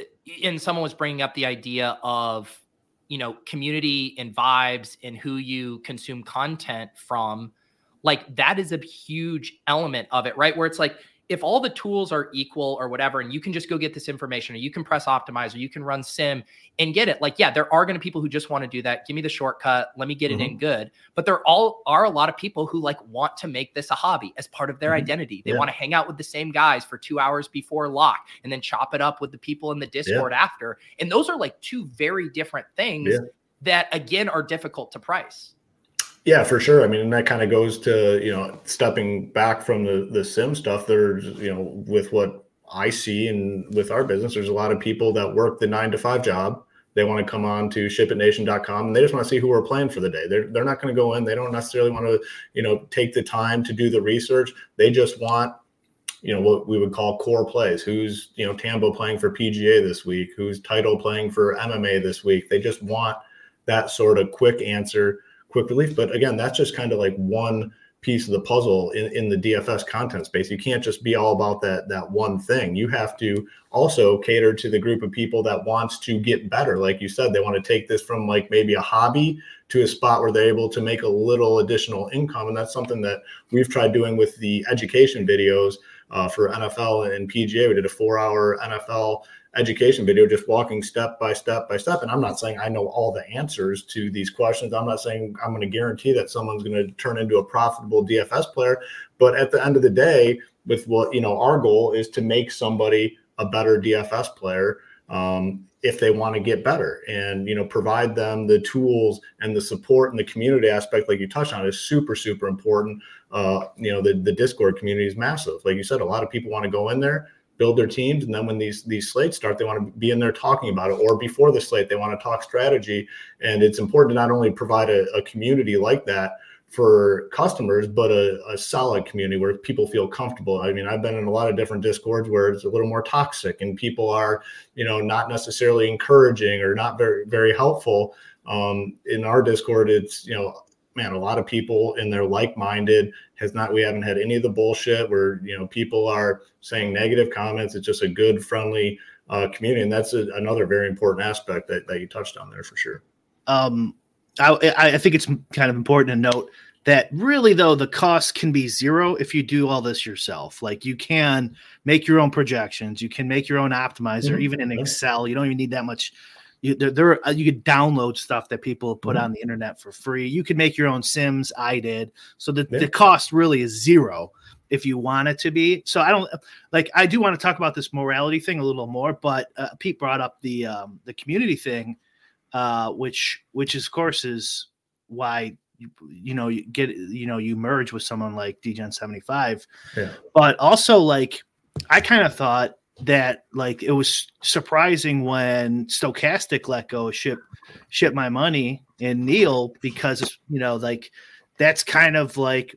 and someone was bringing up the idea of, you know, community and vibes and who you consume content from. Like that is a huge element of it, right? Where it's like, if all the tools are equal or whatever, and you can just go get this information, or you can press optimize, or you can run sim and get it. Like, yeah, there are going to be people who just want to do that. Give me the shortcut. Let me get mm-hmm. it in good. But there all are a lot of people who like want to make this a hobby as part of their mm-hmm. identity. They yeah. want to hang out with the same guys for two hours before lock and then chop it up with the people in the Discord yeah. after. And those are like two very different things yeah. that again are difficult to price. Yeah, for sure. I mean, and that kind of goes to, you know, stepping back from the, the sim stuff. There's, you know, with what I see and with our business, there's a lot of people that work the nine to five job. They want to come on to ship it nation dot com and they just want to see who we're playing for the day. They're, they're not going to go in. They don't necessarily want to, you know, take the time to do the research. They just want, you know, what we would call core plays. Who's, you know, Tambo playing for P G A this week? Who's Title playing for M M A this week? They just want that sort of quick answer, quick relief. But again, that's just kind of like one piece of the puzzle in, in the D F S content space. You can't just be all about that, that one thing. You have to also cater to the group of people that wants to get better. Like you said, they want to take this from like maybe a hobby to a spot where they're able to make a little additional income. And that's something that we've tried doing with the education videos uh, for N F L and P G A. We did a four hour N F L education video, just walking step by step by step. And I'm not saying I know all the answers to these questions. I'm not saying I'm going to guarantee that someone's going to turn into a profitable D F S player. But at the end of the day, with what, you know, our goal is to make somebody a better D F S player um, if they want to get better, and, you know, provide them the tools and the support and the community aspect, like you touched on, is super, super important. Uh, you know, the, the Discord community is massive. Like you said, a lot of people want to go in there, build their teams, and then when these these slates start, they want to be in there talking about it, or before the slate, they want to talk strategy. And it's important to not only provide a, a community like that for customers, but a, a solid community where people feel comfortable. I mean, I've been in a lot of different Discords where it's a little more toxic and people are, you know, not necessarily encouraging or not very, very helpful. Um, in our Discord, it's, you know, man, a lot of people in their like-minded has not, we haven't had any of the bullshit where, you know, people are saying negative comments. It's just a good, friendly uh, community. And that's a, another very important aspect that, that you touched on there for sure. Um, I, I think it's kind of important to note that really, though, the cost can be zero if you do all this yourself. Like you can make your own projections. You can make your own optimizer, mm-hmm. even in Excel. You don't even need that much. You, there, there are, you could download stuff that people put mm-hmm. on the internet for free. You could make your own sims. I did. So the, yeah. the cost really is zero if you want it to be. So I don't like, I do want to talk about this morality thing a little more, but uh, Pete brought up the, um, the community thing, uh, which, which is, of course is why, you, you know, you get, you know, you merge with someone like D Gen seventy-five, yeah. but also like, I kind of thought that like it was surprising when Stochastic let go of ship ship my money and Neil, because it's, you know, like that's kind of like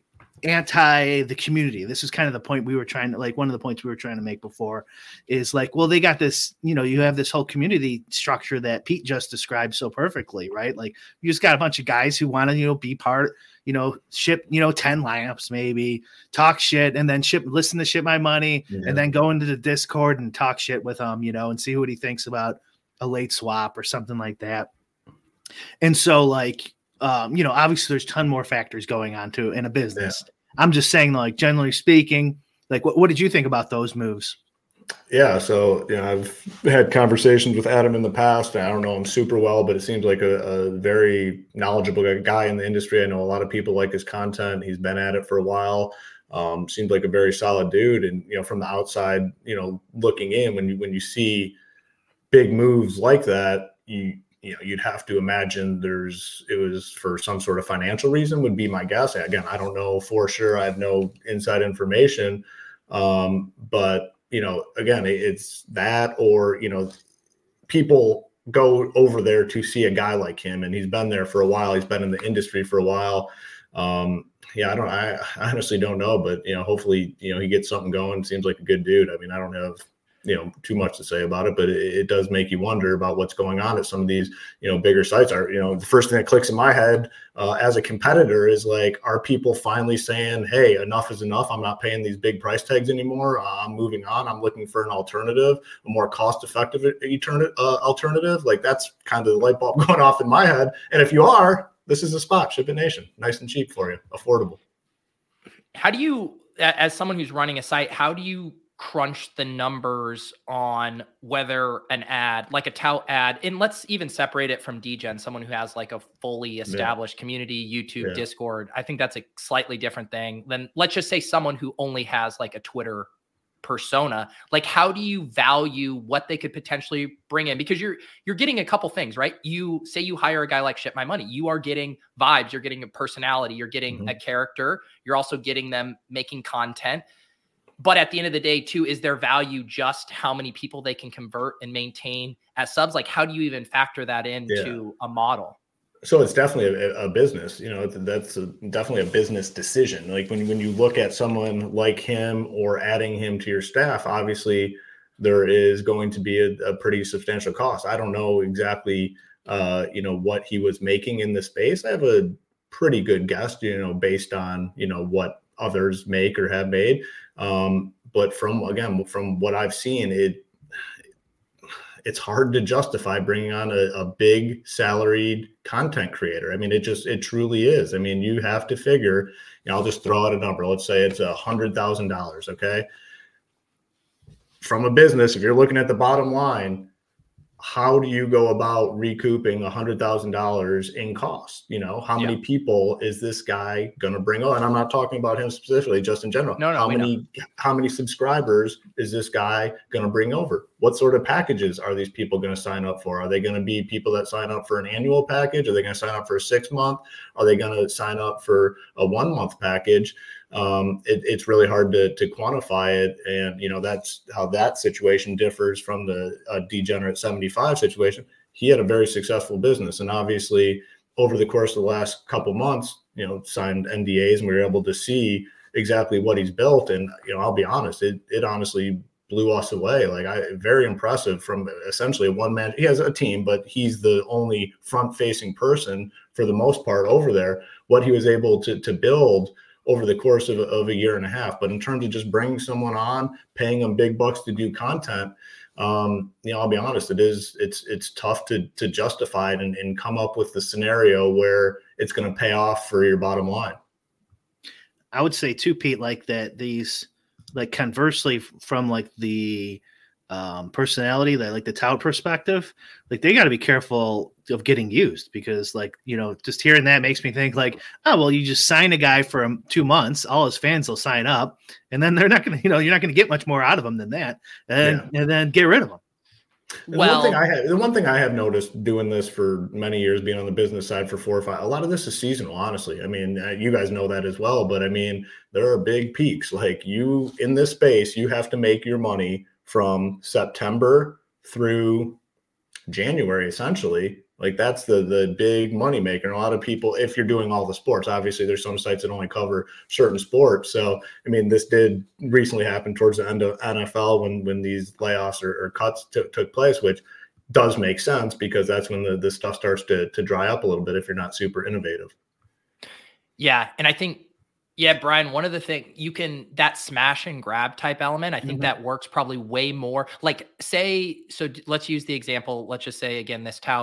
anti the community. This is kind of the point we were trying to, like one of the points we were trying to make before is like, well, they got this, you know, you have this whole community structure that Pete just described so perfectly, right? Like you just got a bunch of guys who want to, you know, be part, you know, ship, you know, ten lineups, maybe talk shit, and then ship, listen to Ship My Money, yeah. and then go into the Discord and talk shit with him, you know, and see what he thinks about a late swap or something like that. And so like, um, you know, obviously there's a ton more factors going on too in a business. Yeah. I'm just saying, like, generally speaking, like, what, what did you think about those moves? Yeah, so you know, I've had conversations with Adam in the past. I don't know him super well, but it seems like a, a very knowledgeable guy in the industry. I know a lot of people like his content. He's been at it for a while. Um, seems like a very solid dude. And you know, from the outside, you know, looking in, when you when you see big moves like that, you you know, you'd have to imagine there's it was for some sort of financial reason. Would be my guess. Again, I don't know for sure. I have no inside information, um, but. You know, again, it's that, or, you know, people go over there to see a guy like him, and he's been there for a while. He's been in the industry for a while. Um, yeah, I don't, I, I honestly don't know, but, you know, hopefully, you know, he gets something going. Seems like a good dude. I mean, I don't have, you know, too much to say about it, but it, it does make you wonder about what's going on at some of these, you know, bigger sites. Are, you know, the first thing that clicks in my head uh, as a competitor is like, are people finally saying, hey, enough is enough. I'm not paying these big price tags anymore. Uh, I'm moving on. I'm looking for an alternative, a more cost-effective etern- uh, alternative. Like, that's kind of the light bulb going off in my head. And if you are, this is a spot. Ship It Nation, nice and cheap for you, affordable. How do you, as someone who's running a site, how do you crunch the numbers on whether an ad, like a tout ad, and let's even separate it from D Gen, someone who has like a fully established yeah. community, YouTube, yeah. Discord. I think that's a slightly different thing than, let's just say, someone who only has like a Twitter persona. Like, how do you value what they could potentially bring in? Because you're you're getting a couple things, right? You say you hire a guy like Ship My Money, you are getting vibes, you're getting a personality, you're getting mm-hmm. a character, you're also getting them making content. But at the end of the day, too, is their value just how many people they can convert and maintain as subs? Like, how do you even factor that into yeah. a model? So it's definitely a, a business, you know, that's a, definitely a business decision. Like when, when you look at someone like him or adding him to your staff, obviously there is going to be a, a pretty substantial cost. I don't know exactly, uh, you know, what he was making in the space. I have a pretty good guess, you know, based on, you know, what others make or have made. Um, but from, again, from what I've seen, it it's hard to justify bringing on a, a big salaried content creator. I mean, it just, it truly is. I mean, you have to figure, you know, I'll just throw out a number. Let's say it's a hundred thousand dollars. Okay. From a business, if you're looking at the bottom line, how do you go about recouping a hundred thousand dollars in cost? You know, how yeah. many people is this guy going to bring on? And I'm not talking about him specifically, just in general. No, no, how many, know. how many subscribers is this guy going to bring over? What sort of packages are these people going to sign up for? Are they going to be people that sign up for an annual package? Are they going to sign up for a six month? Are they going to sign up for a one month package? Um, it, it's really hard to, to quantify it. And, you know, that's how that situation differs from the uh, Degenerate seventy-five situation. He had a very successful business. And obviously over the course of the last couple months, you know, signed N D As and we were able to see exactly what he's built. And, you know, I'll be honest, it, it honestly blew us away. Like, I very impressive from essentially a one man. He has a team, but he's the only front facing person for the most part over there. What he was able to, to build over the course of, of a year and a half. But in terms of just bringing someone on, paying them big bucks to do content, um, you know, I'll be honest, it is, it's, it's tough to, to justify it and, and come up with the scenario where it's going to pay off for your bottom line. I would say too, Pete, like that, these, like conversely from like the um, personality, that like the tout perspective, like they got to be careful of getting used, because like, you know, just hearing that makes me think like, oh, well, you just sign a guy for um, two months, all his fans will sign up, and then they're not going to, you know, you're not going to get much more out of them than that. And, yeah. and then get rid of them. And well, the one thing I have, the one thing I have noticed doing this for many years, being on the business side for four or five, a lot of this is seasonal, honestly. I mean, you guys know that as well, but I mean, there are big peaks. Like, you in this space, you have to make your money from September through January, essentially. Like, that's the the big money maker. And a lot of people, if you're doing all the sports, obviously there's some sites that only cover certain sports. So, I mean, this did recently happen towards the end of N F L when when these layoffs or, or cuts t- took place, which does make sense, because that's when the, the stuff starts to to dry up a little bit if you're not super innovative. Yeah. And I think, yeah, Brian, one of the things you can, that smash and grab type element, I think mm-hmm. that works probably way more. Like, say, so let's use the example. Let's just say, again, this tout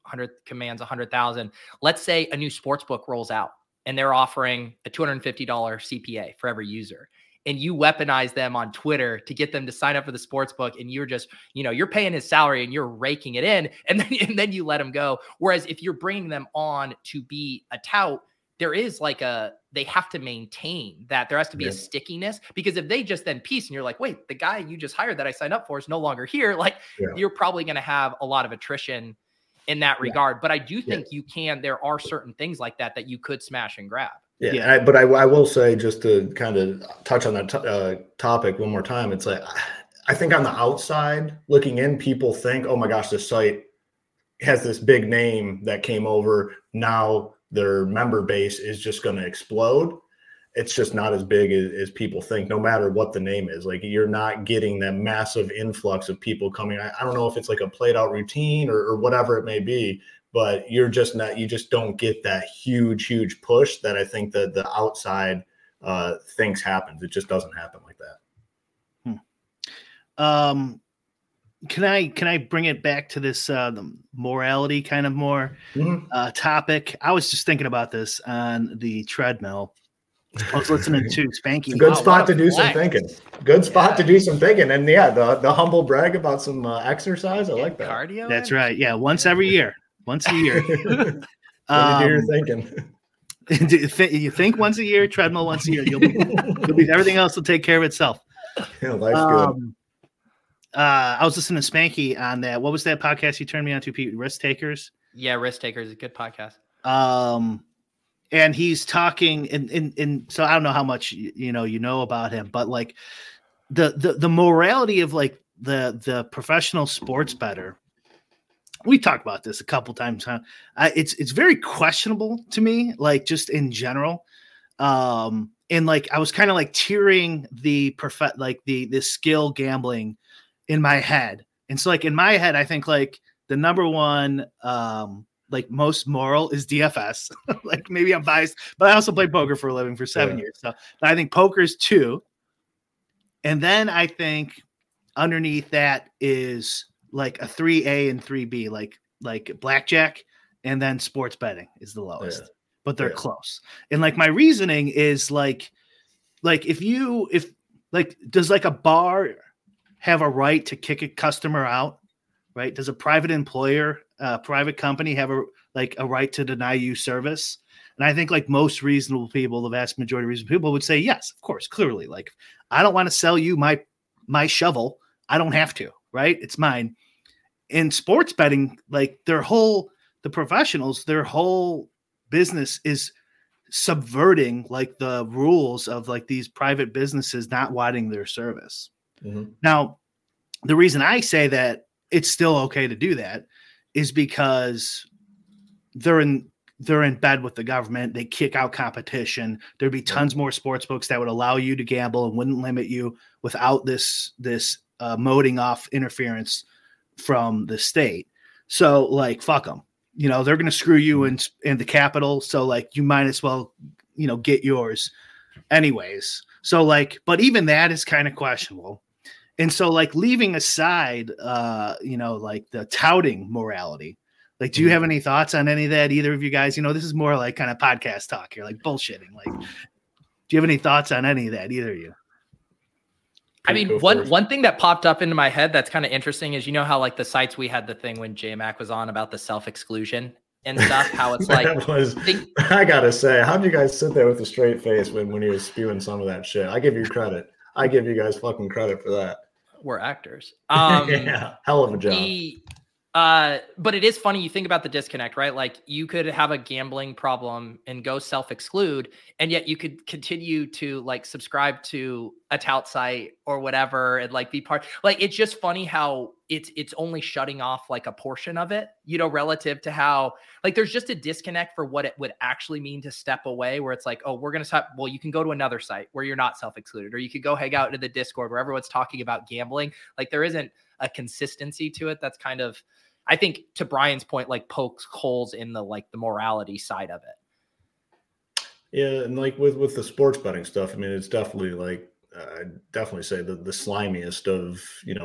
one hundred commands one hundred thousand. Let's say a new sports book rolls out and they're offering a two hundred fifty dollars C P A for every user. And you weaponize them on Twitter to get them to sign up for the sports book. And you're just, you know, you're paying his salary and you're raking it in. And then, and then you let him go. Whereas if you're bringing them on to be a tout, there is like a, they have to maintain that. There has to be yeah. a stickiness, because if they just then peace and you're like, wait, the guy you just hired that I signed up for is no longer here. Like yeah. you're probably going to have a lot of attrition in that regard. Yeah. But I do think yeah. you can, there are certain things like that, that you could smash and grab. Yeah, yeah. I, but I, I will say, just to kind of touch on that t- uh, topic one more time, it's like, I think on the outside looking in, people think, oh my gosh, this site has this big name that came over. Now their member base is just going to explode. It's just not as big as, as people think, no matter what the name is. Like, you're not getting that massive influx of people coming. I, I don't know if it's like a played out routine or, or whatever it may be, but you're just not, you just don't get that huge, huge push that I think that the outside uh, thinks happens. It just doesn't happen like that. Hmm. Um, can I, can I bring it back to this, uh, the morality kind of more mm-hmm. uh, topic? I was just thinking about this on the treadmill. I was listening to Spanky. Good spot to do some thinking. Good spot yeah. to do some thinking. And yeah, the, the humble brag about some uh, exercise. I like that. Cardio. That's right. Yeah. Once every year. Once a year. um, do your thinking. You think once a year, treadmill once a year. You'll be, you'll be everything else will take care of itself. Yeah, life's um, good. Uh, I was listening to Spanky on that. What was that podcast you turned me on to, Pete? Risk Takers? Yeah, Risk Takers is a good podcast. Um, and he's talking, and, and, and so I don't know how much you, you know you know about him, but like the the the morality of like the the professional sports bettor. We talked about this a couple times, huh? Uh, it's it's very questionable to me, like just in general. Um, and like I was kind of like tiering the prof- like the the skill gambling in my head. And so like in my head, I think like the number one um like most moral is D F S. Like maybe I'm biased, but I also played poker for a living for seven yeah. years. So but I think poker is two. And then I think underneath that is like a three A and three B, like like blackjack, and then sports betting is the lowest, yeah. but they're yeah. close. And like my reasoning is like, like if you if like does like a bar have a right to kick a customer out, right? Does a private employer, a uh, private company have a like a right to deny you service? And I think like most reasonable people, the vast majority of reasonable people would say yes, of course, clearly. Like I don't want to sell you my my shovel. I don't have to, right? It's mine. In sports betting, like their whole, the professionals, their whole business is subverting like the rules of like these private businesses not wanting their service. Mm-hmm. Now, the reason I say that it's still okay to do that is because they're in, they're in bed with the government. They kick out competition. There'd be tons more sports books that would allow you to gamble and wouldn't limit you without this, this uh, moding off interference from the state. So like, fuck them, you know, they're going to screw you in, in the Capitol. So like, you might as well, you know, get yours anyways. So like, but even that is kind of questionable. And so like leaving aside, uh, you know, like the touting morality, like, do you have any thoughts on any of that? Either of you guys, you know, this is more like kind of podcast talk here, like bullshitting. Like, do you have any thoughts on any of that? Either of you? I mean, one one thing that popped up into my head that's kind of interesting is, you know how like the sites we had the thing when J Mac was on about the self-exclusion and stuff, how it's like, that was, think, I gotta say, how did you guys sit there with a straight face when, when he was spewing some of that shit? I give you credit. I give you guys fucking credit for that. We're actors. Um, yeah, hell of a job. The, Uh, but it is funny. You think about the disconnect, right? Like you could have a gambling problem and go self-exclude, and yet you could continue to like subscribe to a tout site or whatever and like be part. Like it's just funny how it's it's only shutting off like a portion of it, you know, relative to how like there's just a disconnect for what it would actually mean to step away. Where it's like, oh, we're gonna stop. Well, you can go to another site where you're not self-excluded, or you could go hang out into the Discord where everyone's talking about gambling. Like there isn't a consistency to it. That's kind of, I think, to Brian's point, like pokes holes in the like the morality side of it. Yeah, and like with with the sports betting stuff, I mean, it's definitely like uh, I definitely say the the slimiest of, you know,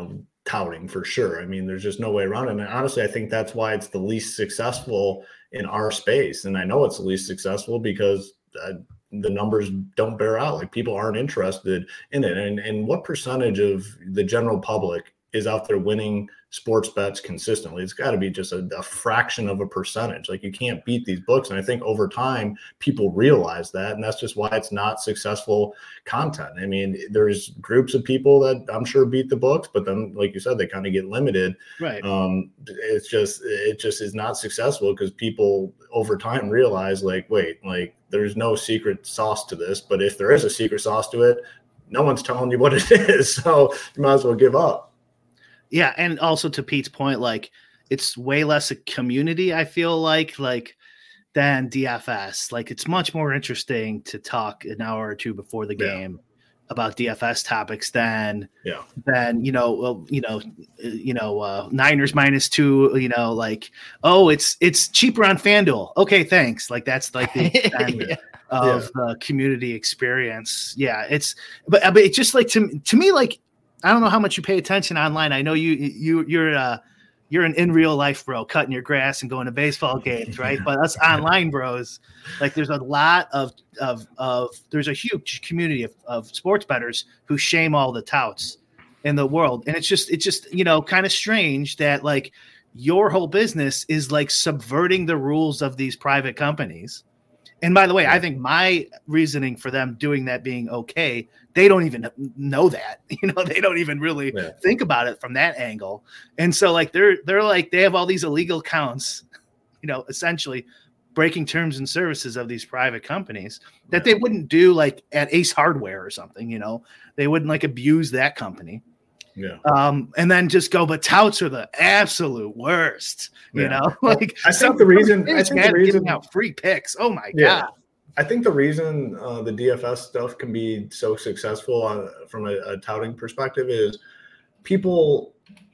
touting for sure. I mean, there's just no way around it. And honestly, I think that's why it's the least successful in our space. And I know it's the least successful because uh, the numbers don't bear out. Like, people aren't interested in it. And, and what percentage of the general public is out there winning sports bets consistently? It's got to be just a, a fraction of a percentage. Like, you can't beat these books. And I think over time, people realize that. And that's just why it's not successful content. I mean, there's groups of people that I'm sure beat the books, but then, like you said, they kind of get limited. Right. Um, it's just, it just is not successful because people over time realize, like, wait, like, there's no secret sauce to this. But if there is a secret sauce to it, no one's telling you what it is. So you might as well give up. Yeah, and also to Pete's point, like, it's way less a community, I feel like, like than D F S. Like, it's much more interesting to talk an hour or two before the game yeah. about D F S topics than yeah. than you know, well, you know, you know, uh, Niners minus two. You know, like, oh, it's it's cheaper on FanDuel. Okay, thanks. Like, that's like the yeah. of yeah. the community experience. Yeah, it's but but it's just like to to me, like, I don't know how much you pay attention online. I know you you you're uh you're an in real life bro, cutting your grass and going to baseball games, right? But us online bros, like, there's a lot of of of there's a huge community of, of sports bettors who shame all the touts in the world, and it's just it's just you know kind of strange that, like, your whole business is like subverting the rules of these private companies. And by the way, I think my reasoning for them doing that being okay, they don't even know that, you know, they don't even really yeah. think about it from that angle. And so, like, they're, they're like, they have all these illegal accounts, you know, essentially breaking terms and services of these private companies that yeah. they wouldn't do like at Ace Hardware or something, you know, they wouldn't like abuse that company. Yeah. Um, and then just go, but touts are the absolute worst, you yeah. know, like, I think the reason, I think the reason giving out free picks. Oh my yeah. God. I think the reason uh, the D F S stuff can be so successful on, from a, a touting perspective is people,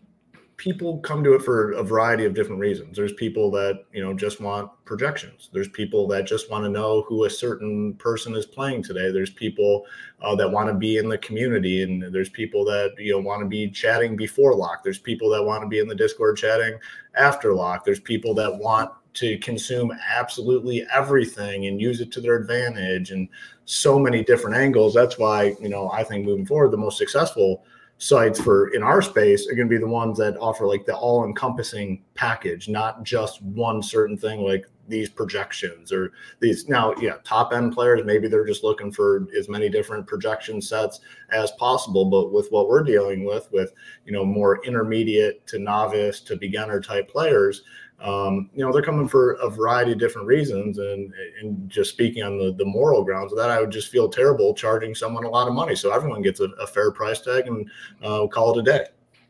people come to it for a variety of different reasons. There's people that, you know, just want projections. There's people that just want to know who a certain person is playing today. There's people uh, that want to be in the community, and there's people that, you know, want to be chatting before lock. There's people that want to be in the Discord chatting after lock. There's people that want to consume absolutely everything and use it to their advantage, and so many different angles. That's why, you know, I think moving forward, the most successful sites for in our space are going to be the ones that offer like the all-encompassing package, not just one certain thing like these projections or these. Now, yeah, top end players, maybe they're just looking for as many different projection sets as possible. But with what we're dealing with, with, you know, more intermediate to novice to beginner type players, um, you know, they're coming for a variety of different reasons. And, and just speaking on the, the moral grounds of that, I would just feel terrible charging someone a lot of money. So everyone gets a, a fair price tag and uh, call it a day.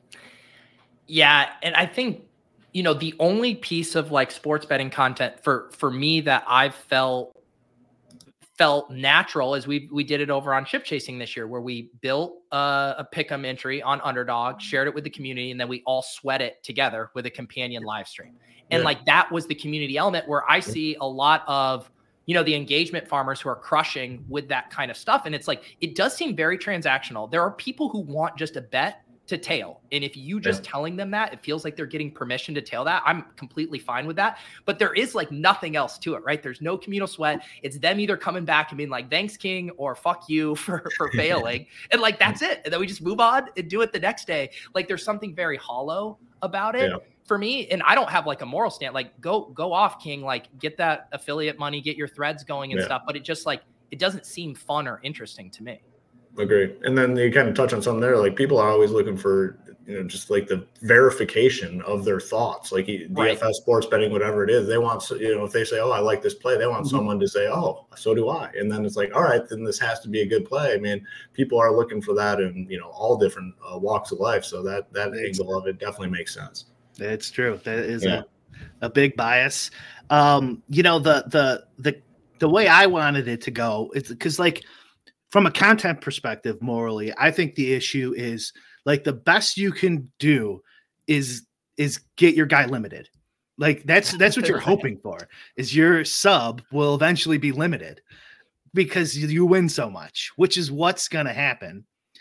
Yeah. And I think, you know, the only piece of like sports betting content for, for me that I've felt felt natural is we we did it over on Ship Chasing this year, where we built uh, a pick'em entry on Underdog, shared it with the community, and then we all sweat it together with a companion live stream. And yeah. like that was the community element where I see a lot of, you know, the engagement farmers who are crushing with that kind of stuff. And it's like, it does seem very transactional. There are people who want just a bet to tail. And if you just yeah. telling them that, it feels like they're getting permission to tail that. I'm completely fine with that. But there is like nothing else to it, right? There's no communal sweat. It's them either coming back and being like, thanks, King, or fuck you for, for failing. And like, that's it. And then we just move on and do it the next day. Like there's something very hollow about it. Yeah. For me, and I don't have like a moral stand, like go, go off, King, like get that affiliate money, get your threads going and yeah. stuff. But it just like, it doesn't seem fun or interesting to me. Agree. And then you kind of touch on something there, like people are always looking for, you know, just like the verification of their thoughts, like right. D F S, sports betting, whatever it is. They want, you know, if they say, oh, I like this play, they want mm-hmm. someone to say, oh, so do I. And then it's like, all right, then this has to be a good play. I mean, people are looking for that in, you know, all different uh, walks of life. So that, that it's, angle of it definitely makes sense. It's true. That is yeah. a, a big bias. Um, you know, the, the, the, the way I wanted it to go is because like, from a content perspective, morally, I think the issue is like the best you can do is is get your guy limited. Like that's that's what you're hoping for, is your sub will eventually be limited because you win so much, which is what's going to happen.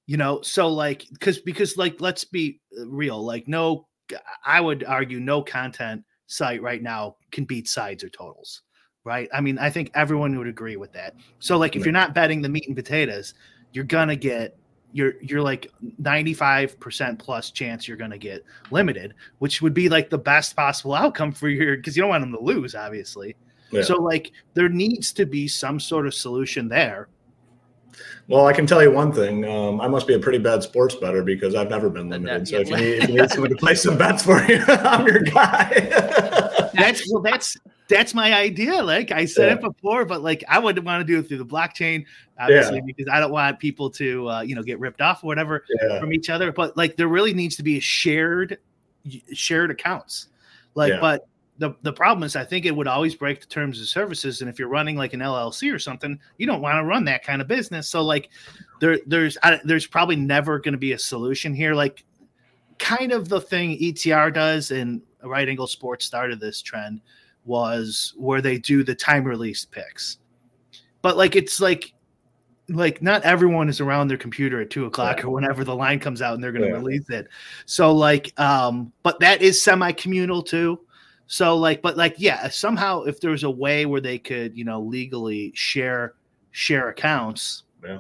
You know, so like, because because like, let's be real. Like, no, I would argue no content site right now can beat sides or totals, right? I mean, I think everyone would agree with that. So like, if you're not betting the meat and potatoes, you're gonna get you're you're like ninety-five percent plus chance you're gonna get limited, which would be like the best possible outcome for your, because you don't want them to lose, obviously. Yeah. So like, there needs to be some sort of solution there. Well, I can tell you one thing. Um, I must be a pretty bad sports bettor because I've never been limited. So if you, need, if you need someone to play some bets for you, I'm your guy. that's well, that's that's my idea. Like I said yeah. it before, but like I wouldn't want to do it through the blockchain, obviously, yeah. because I don't want people to uh, you know get ripped off or whatever yeah. from each other. But like there really needs to be a shared shared accounts. Like, yeah. but. The the problem is I think it would always break the terms of services. And if you're running like an L L C or something, you don't want to run that kind of business. So like there there's I, there's probably never going to be a solution here. Like kind of the thing E T R does and Right Angle Sports started this trend was where they do the time release picks. But like it's like like not everyone is around their computer at two o'clock yeah. or whenever the line comes out and they're going to yeah. release it. So like um but that is semi-communal too. So like, but like, yeah, somehow if there's a way where they could, you know, legally share, share accounts, yeah.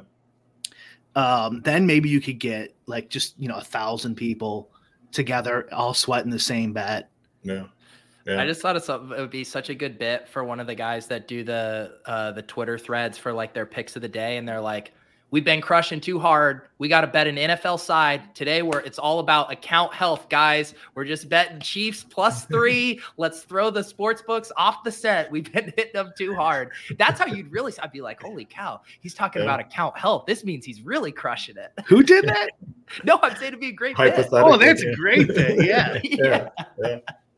um, then maybe you could get like just, you know, a thousand people together, all sweating the same bet. Yeah. Yeah. I just thought it would be such a good bit for one of the guys that do the, uh, the Twitter threads for like their picks of the day. And they're like, we've been crushing too hard. We got to bet an N F L side today where it's all about account health, guys. We're just betting Chiefs plus three. Let's throw the sports books off the set. We've been hitting them too hard. That's how you'd really, I'd be like, holy cow, he's talking yeah. about account health. This means he's really crushing it. Who did that? No, I'm saying it'd be a great bit. Oh, that's a great bit. Yeah. yeah. yeah.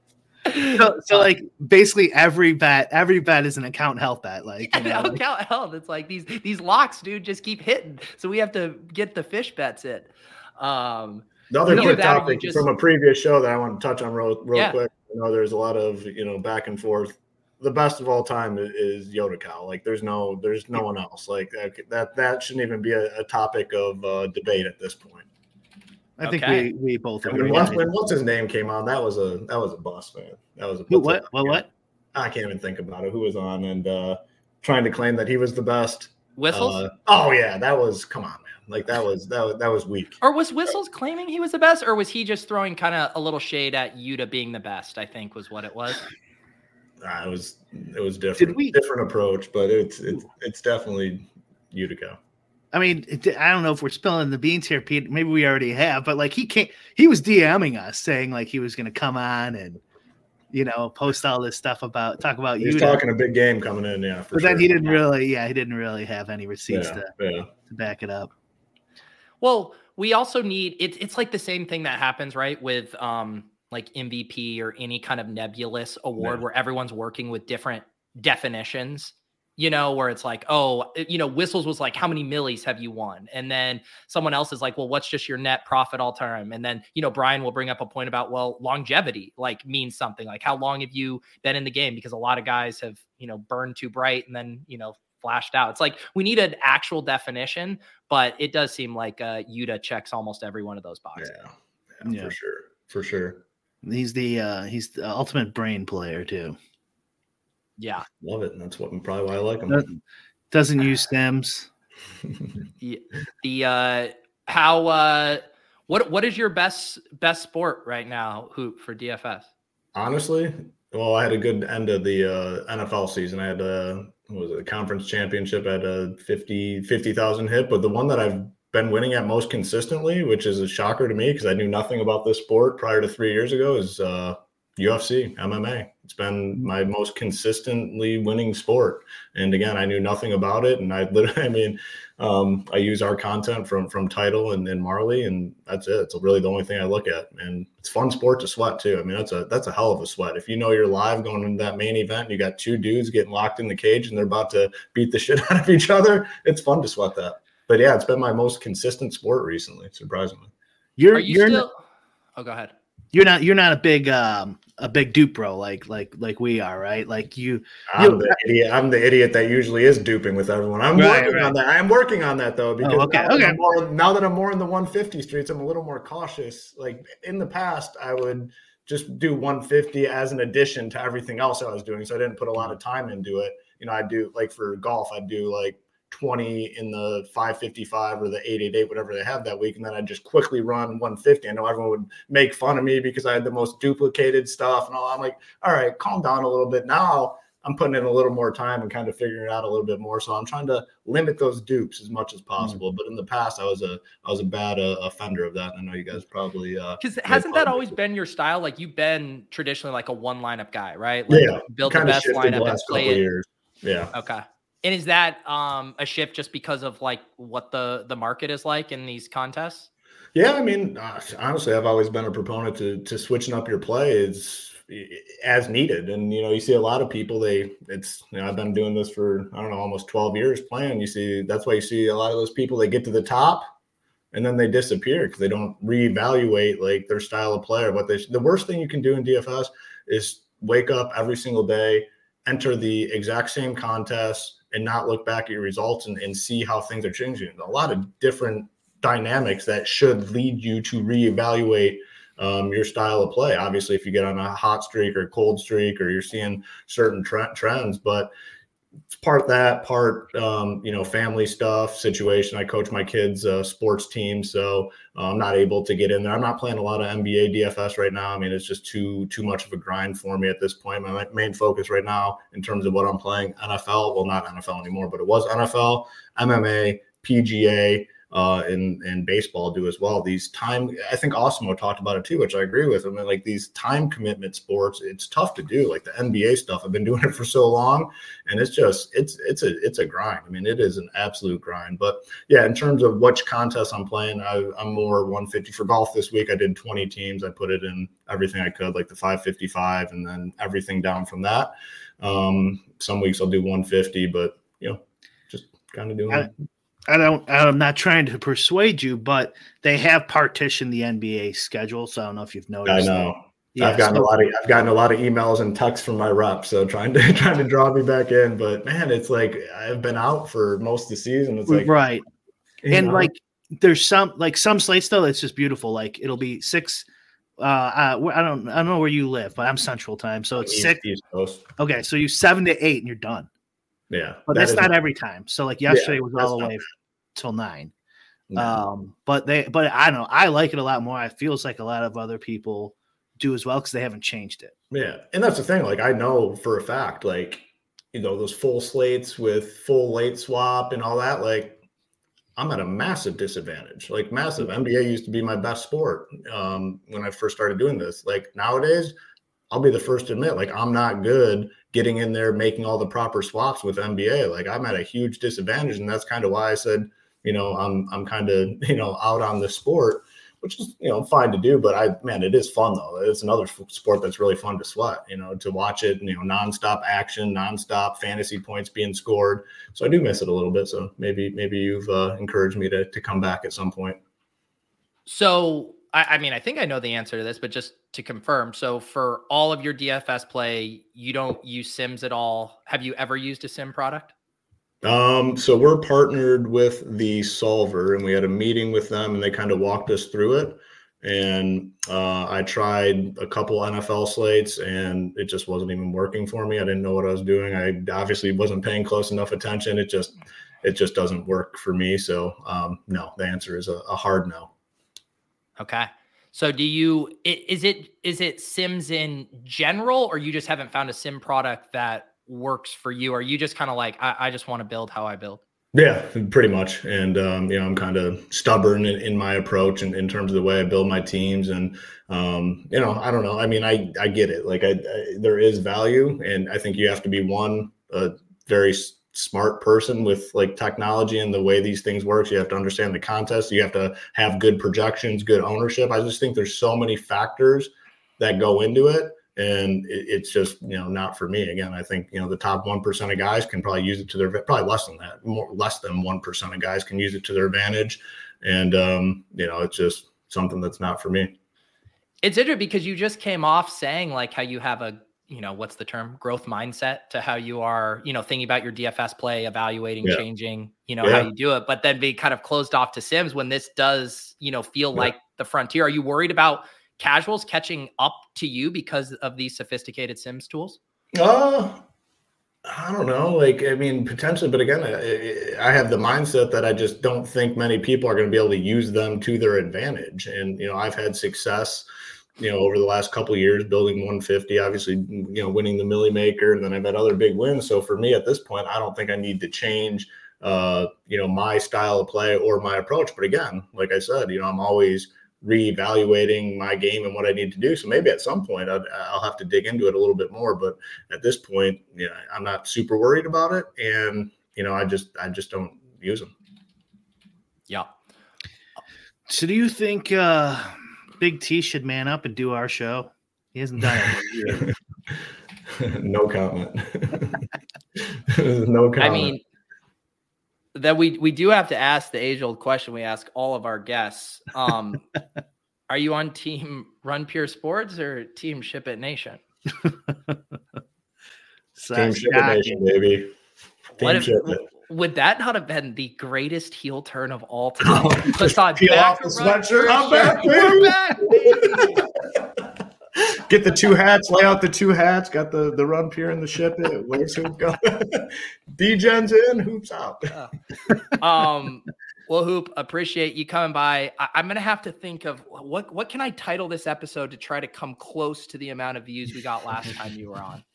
So, so like basically every bet, every bet is an account health bet. Like yeah, you know? account health. It's like these these locks, dude, just keep hitting. So we have to get the fish bets in. Um, the other quick topic just, from a previous show that I want to touch on real, real yeah. quick. You know, there's a lot of you know back and forth. The best of all time is, is Yoda Cow. Like there's no there's no one else. Like that that, that shouldn't even be a, a topic of uh, debate at this point. I think okay. we, we both agree. When, when what's his name came on, that was a that was a bust, man. That was a Who, what what what? I can't even think about it. Who was on and uh, trying to claim that he was the best. Whistles? Uh, oh yeah, that was come on, man. Like that was that was that was weak. Or was Whistles claiming he was the best, or was he just throwing kind of a little shade at Yuta being the best? I think was what it was. Nah, it was it was different. Did we, different approach, but it's it's it's definitely Utica. I mean, I don't know if we're spilling the beans here, Pete. Maybe we already have, but like he can't. He was DMing us saying like he was going to come on and you know post all this stuff about talk about you. He's talking a big game coming in, yeah. For but sure. then he didn't really, yeah, he didn't really have any receipts yeah, to, yeah. to back it up. Well, we also need it's it's like the same thing that happens right with um like M V P or any kind of nebulous award yeah. where everyone's working with different definitions. You know, where it's like, oh, you know, Whistles was like, how many millis have you won? And then someone else is like, well, what's just your net profit all time? And then, you know, Brian will bring up a point about, well, longevity like means something. Like how long have you been in the game? Because a lot of guys have, you know, burned too bright and then, you know, flashed out. It's like we need an actual definition, but it does seem like uh, Yuta checks almost every one of those boxes. Yeah, yeah, yeah. for sure. For sure. He's the uh, he's the ultimate brain player too. Yeah, love it. And that's what probably why I like him. Doesn't use stems. the, the uh, how uh, what what is your best best sport right now? Hoop for D F S. Honestly, well, I had a good end of the uh, N F L season. I had a what was it, a conference championship at a fifty thousand hit, but the one that I've been winning at most consistently, which is a shocker to me because I knew nothing about this sport prior to three years ago, is uh, U F C, M M A. It's been my most consistently winning sport. And again, I knew nothing about it. And I literally, I mean, um, I use our content from, from Title and, and Marley, and that's it. It's really the only thing I look at. And it's a fun sport to sweat too. I mean, that's a, that's a hell of a sweat. If you know you're live going into that main event, and you got two dudes getting locked in the cage and they're about to beat the shit out of each other, it's fun to sweat that. But yeah, it's been my most consistent sport recently, surprisingly. You're, Are you you're still, oh, go ahead. you're not you're not a big um a big dupe bro like like like we are, right? Like you, I'm you the idiot. I'm the idiot that usually is duping with everyone. I'm Right, working right. on that. I'm working on that though, because Oh, okay, now, that okay. I'm more, now that I'm more in the one fifty streets, I'm a little more cautious. Like in the past, I would just do one fifty as an addition to everything else I was doing, so I didn't put a lot of time into it. You know, I do like for golf, I'd do like twenty in the five fifty-five or the eight eighty-eight, whatever they have that week. And then I'd just quickly run one fifty. I know everyone would make fun of me because I had the most duplicated stuff and all. I'm like, all right, calm down a little bit. Now I'm putting in a little more time and kind of figuring it out a little bit more. So I'm trying to limit those dupes as much as possible. Mm-hmm. But in the past, I was a, I was a bad uh, offender of that. And I know you guys probably, uh, because hasn't that always been your style? Like you've been traditionally like a one lineup guy, right? Like yeah. Build the best lineup the and play it. Years. Yeah. Okay. And is that um, a shift just because of like what the, the market is like in these contests? Yeah, I mean, uh, honestly, I've always been a proponent to to switching up your play is as needed. And you know, you see a lot of people. They it's you know, I've been doing this for I don't know almost twelve years playing. You see, that's why you see a lot of those people. They get to the top, and then they disappear because they don't reevaluate like their style of play or what they. The worst thing you can do in D F S is wake up every single day, enter the exact same contest, and not look back at your results and, and see how things are changing. A lot of different dynamics that should lead you to reevaluate um, your style of play. Obviously, if you get on a hot streak or a cold streak or you're seeing certain tre- trends, but it's part that, part, um, you know, family stuff, situation. I coach my kids' uh, sports team, so uh, I'm not able to get in there. I'm not playing a lot of N B A D F S right now. I mean, it's just too too much of a grind for me at this point. My main focus right now in terms of what I'm playing, N F L, well, not N F L anymore, but it was N F L, M M A, P G A, uh, and, and baseball do as well. These time, I think Osmo talked about it too, which I agree with. I mean, like these time commitment sports, it's tough to do. Like the N B A stuff, I've been doing it for so long, and it's just, it's, it's a, it's a grind. I mean, it is an absolute grind. But yeah, in terms of which contests I'm playing, I, I'm more one fifty for golf this week. I did twenty teams. I put it in everything I could, like the five fifty-five, and then everything down from that. Um, some weeks I'll do one fifty, but you know, just kind of doing I- it. I don't, I'm not trying to persuade you, but they have partitioned the N B A schedule. So I don't know if you've noticed. I know. Yeah, I've gotten so, a lot of I've gotten a lot of emails and texts from my reps, so trying to trying to draw me back in. But man, it's like I've been out for most of the season. It's like right, and know. like there's some like some slates though. It's just beautiful. Like it'll be six. Uh, uh, I don't I don't know where you live, but I'm Central Time, so it's East, six. East Coast. Okay, so you seven to eight, and you're done. Yeah, But that that's is not every time. So like yesterday Yeah, was that's all the not way till nine. No. Um, but they, but I don't know. I like it a lot more. It feels like a lot of other people do as well because they haven't changed it. Yeah, and that's the thing. Like I know for a fact, like you know those full slates with full late swap and all that. Like I'm at a massive disadvantage. Like massive. N B A used to be my best sport um, when I first started doing this. Like nowadays, I'll be the first to admit, like I'm not good getting in there, making all the proper swaps with N B A. Like I'm at a huge disadvantage, and that's kind of why I said, you know, I'm I'm kind of you know out on the sport, which is you know fine to do. But I man, it is fun though. It's another sport that's really fun to sweat. You know, to watch it. You know, nonstop action, nonstop fantasy points being scored. So I do miss it a little bit. So maybe maybe you've uh, encouraged me to to come back at some point. So. I mean, I think I know the answer to this, but just to confirm. So for all of your D F S play, you don't use Sims at all. Have you ever used a Sim product? Um, so we're partnered with the Solver, and we had a meeting with them, and they kind of walked us through it. And uh, I tried a couple N F L slates, and it just wasn't even working for me. I didn't know what I was doing. I obviously wasn't paying close enough attention. It just, it just doesn't work for me. So um, no, the answer is a, a hard no. Okay. So do you, is it, is it Sims in general, or you just haven't found a Sim product that works for you? Or are you just kind of like, I, I just want to build how I build? Yeah, pretty much. And, um, you know, I'm kind of stubborn in, in my approach and in terms of the way I build my teams. And, um, you know, I don't know. I mean, I, I get it. Like I, I, there is value, and I think you have to be one, a very smart person with like technology and the way these things work. You have to understand the contest. You have to have good projections, good ownership. I just think there's so many factors that go into it, and it, it's just, you know, not for me. Again, I think, you know, the top one percent of guys can probably use it to their, probably less than that, more, less than one percent of guys can use it to their advantage. And, um, you know, it's just something that's not for me. It's interesting because you just came off saying like how you have a, you know, what's the term, growth mindset to how you are, you know, thinking about your D F S play, evaluating, yeah. changing, you know, yeah. how you do it, but then be kind of closed off to Sims when this does, you know, feel yeah. like the frontier. Are you worried about casuals catching up to you because of these sophisticated Sims tools? Uh, I don't know. Like, I mean, potentially, but again, I, I have the mindset that I just don't think many people are going to be able to use them to their advantage. And, you know, I've had success, you know, over the last couple of years building one fifty, obviously, you know, winning the Millie Maker, and then I've had other big wins. So for me at this point, I don't think I need to change, uh, you know, my style of play or my approach. But again, like I said, you know, I'm always reevaluating my game and what I need to do. So maybe at some point I'd, I'll have to dig into it a little bit more. But at this point, yeah, I'm not super worried about it. And, you know, I just, I just don't use them. Yeah. So do you think uh, Big T should man up and do our show? He hasn't done it yet. No comment. No comment. I mean, that we we do have to ask the age-old question we ask all of our guests. Um, are you on team Run Pure Sports or team Ship It Nation? So team Ship It Nation, baby. Team if, Ship It. Would that not have been the greatest heel turn of all time? Puts on peel off the sweatshirt. I'm back, baby. We're back, baby. Get the two hats, lay out the two hats, got the, the Run Pure and the Ship It. Where's Hoop going? D-Gen's in, Hoop's out. uh, um, well, Hoop, appreciate you coming by. I, I'm going to have to think of what, what can I title this episode to try to come close to the amount of views we got last time you were on?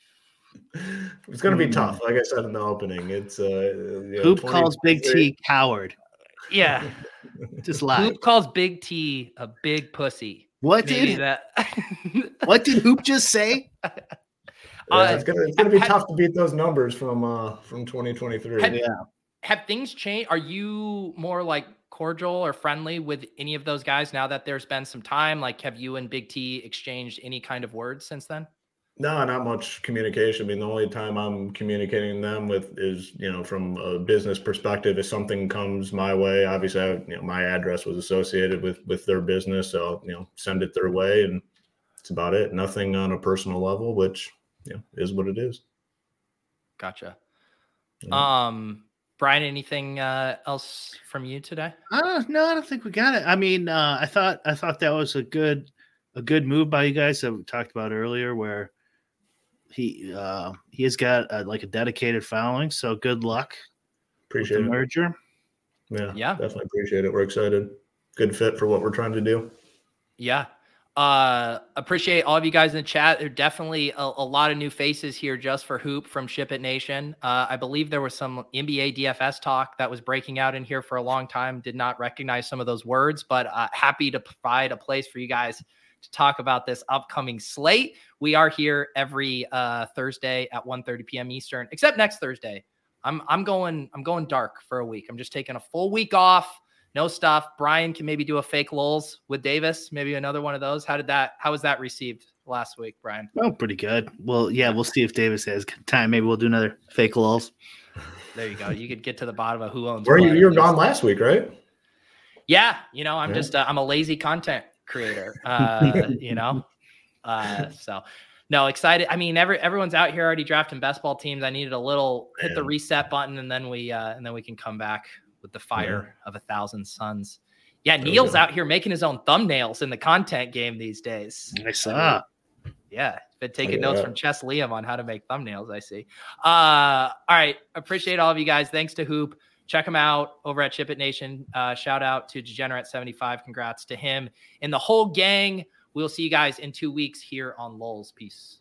It's going to be tough. Like I said in the opening, it's uh, you know, Hoop calls Big T coward. Yeah. Just lie. Hoop calls Big T a big pussy. What Maybe did that? What did Hoop just say? Yeah, uh, it's gonna it's gonna be have, tough to beat those numbers from uh from twenty twenty-three. Have, yeah. Have things changed? Are you more like cordial or friendly with any of those guys now that there's been some time? Like, have you and Big T exchanged any kind of words since then? No, not much communication. I mean, the only time I'm communicating them with is, you know, from a business perspective, if something comes my way, obviously, I, you know, my address was associated with, with their business. So, you know, send it their way, and it's about it. Nothing on a personal level, which, you know, is what it is. Gotcha. Yeah. Um, Brian, anything uh, else from you today? Uh, no, I don't think we got it. I mean, uh, I thought, I thought that was a good, a good move by you guys that we talked about earlier, where He uh, he has got a, like a dedicated following, so good luck. Appreciate with the it. merger. Yeah, yeah, definitely appreciate it. We're excited. Good fit for what we're trying to do. Yeah, uh, appreciate all of you guys in the chat. There are definitely a, a lot of new faces here just for Hoop from Ship It Nation. Uh, I believe there was some N B A D F S talk that was breaking out in here for a long time. Did not recognize some of those words, but uh, happy to provide a place for you guys to talk about this upcoming slate. We are here every uh, Thursday at one thirty p.m. Eastern, except next Thursday. I'm I'm going I'm going dark for a week. I'm just taking a full week off. No stuff. Brian can maybe do a fake lulz with Davis, maybe another one of those. How did that? How was that received last week, Brian? Oh, pretty good. Well, yeah, we'll see if Davis has time. Maybe we'll do another fake lulz. There you go. You could get to the bottom of who owns. Where you? You were gone last week, right? Yeah, you know, I'm yeah. just uh, I'm a lazy content creator, uh, you know, uh, so no, excited. I mean, every, everyone's out here already drafting best ball teams. I needed a little hit the reset button, and then we, uh, and then we can come back with the fire yeah. of a thousand suns. Yeah. There Neil's out here making his own thumbnails in the content game these days. I saw. Yeah. Been taking oh, yeah. notes from Chess Liam on how to make thumbnails. I see. Uh, all right. Appreciate all of you guys. Thanks to Hoop. Check him out over at Ship It Nation. Uh, shout out to Degenerate seventy-five. Congrats to him and the whole gang. We'll see you guys in two weeks here on Lulz. Peace.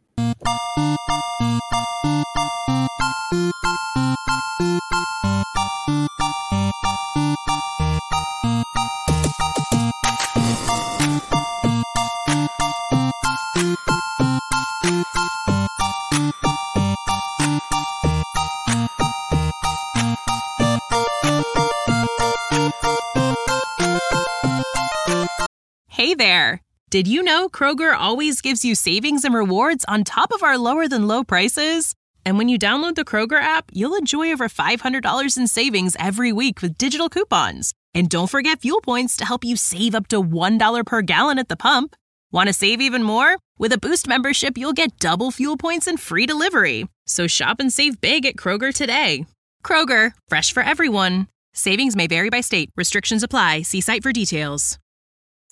Hey there. Did you know Kroger always gives you savings and rewards on top of our lower than low prices? And when you download the Kroger app, you'll enjoy over five hundred dollars in savings every week with digital coupons. And don't forget fuel points to help you save up to one dollar per gallon at the pump. Want to save even more? With a Boost membership, you'll get double fuel points and free delivery. So shop and save big at Kroger today. Kroger, fresh for everyone. Savings may vary by state. Restrictions apply. See site for details.